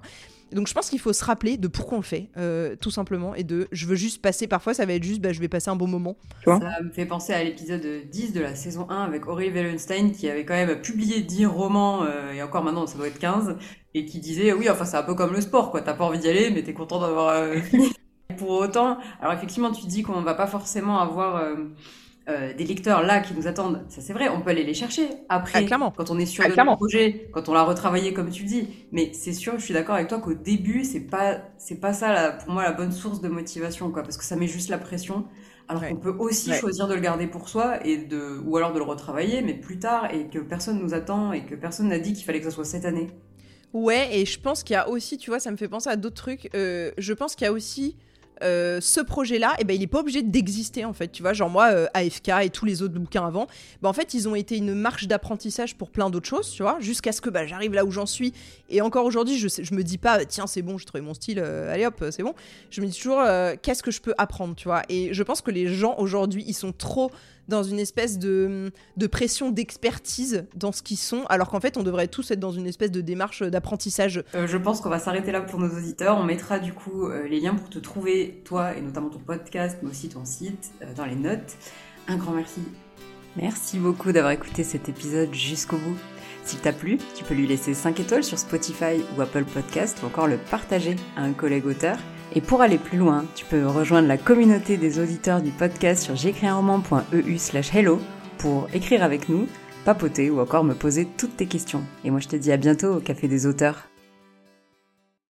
Donc je pense qu'il faut se rappeler de pourquoi on le fait, euh, tout simplement, et de je veux juste passer, parfois ça va être juste bah, je vais passer un bon moment. Tu vois ? Ça me fait penser à l'épisode dix de la saison un avec Aurélie Wellenstein qui avait quand même publié dix romans, euh, et encore maintenant ça doit être quinze, et qui disait oui, enfin c'est un peu comme le sport, quoi, t'as pas envie d'y aller mais t'es content d'avoir euh, fini. Pour autant, alors effectivement tu dis qu'on va pas forcément avoir... Euh, Euh, des lecteurs là qui nous attendent, ça c'est vrai, on peut aller les chercher après, ah, quand on est sur ah, le projet, quand on l'a retravaillé comme tu dis, mais c'est sûr, je suis d'accord avec toi qu'au début c'est pas c'est pas ça la, pour moi la bonne source de motivation, quoi, parce que ça met juste la pression, alors ouais. qu'on peut aussi ouais. choisir de le garder pour soi et de ou alors de le retravailler mais plus tard, et que personne nous attend et que personne n'a dit qu'il fallait que ça soit cette année. Ouais, et je pense qu'il y a aussi, tu vois, ça me fait penser à d'autres trucs, euh, je pense qu'il y a aussi Euh, ce projet-là, eh ben, il n'est pas obligé d'exister en fait, tu vois, genre moi, euh, A F K et tous les autres bouquins avant, ben, en fait, ils ont été une marche d'apprentissage pour plein d'autres choses, tu vois, jusqu'à ce que bah, j'arrive là où j'en suis, et encore aujourd'hui, je, sais, je me dis pas, tiens, c'est bon, j'ai trouvé mon style, euh, allez hop, c'est bon, je me dis toujours, euh, qu'est-ce que je peux apprendre, tu vois, et je pense que les gens aujourd'hui, ils sont trop dans une espèce de, de pression d'expertise dans ce qu'ils sont, alors qu'en fait, on devrait tous être dans une espèce de démarche d'apprentissage. Euh, je pense qu'on va s'arrêter là pour nos auditeurs. On mettra du coup euh, les liens pour te trouver, toi, et notamment ton podcast, mais aussi ton site, euh, dans les notes. Un grand merci. Merci beaucoup d'avoir écouté cet épisode jusqu'au bout. S'il t'a plu, tu peux lui laisser cinq étoiles sur Spotify ou Apple Podcast, ou encore le partager à un collègue auteur. Et pour aller plus loin, tu peux rejoindre la communauté des auditeurs du podcast sur j'écrisunroman point e u slash hello pour écrire avec nous, papoter ou encore me poser toutes tes questions. Et moi je te dis à bientôt au Café des auteurs.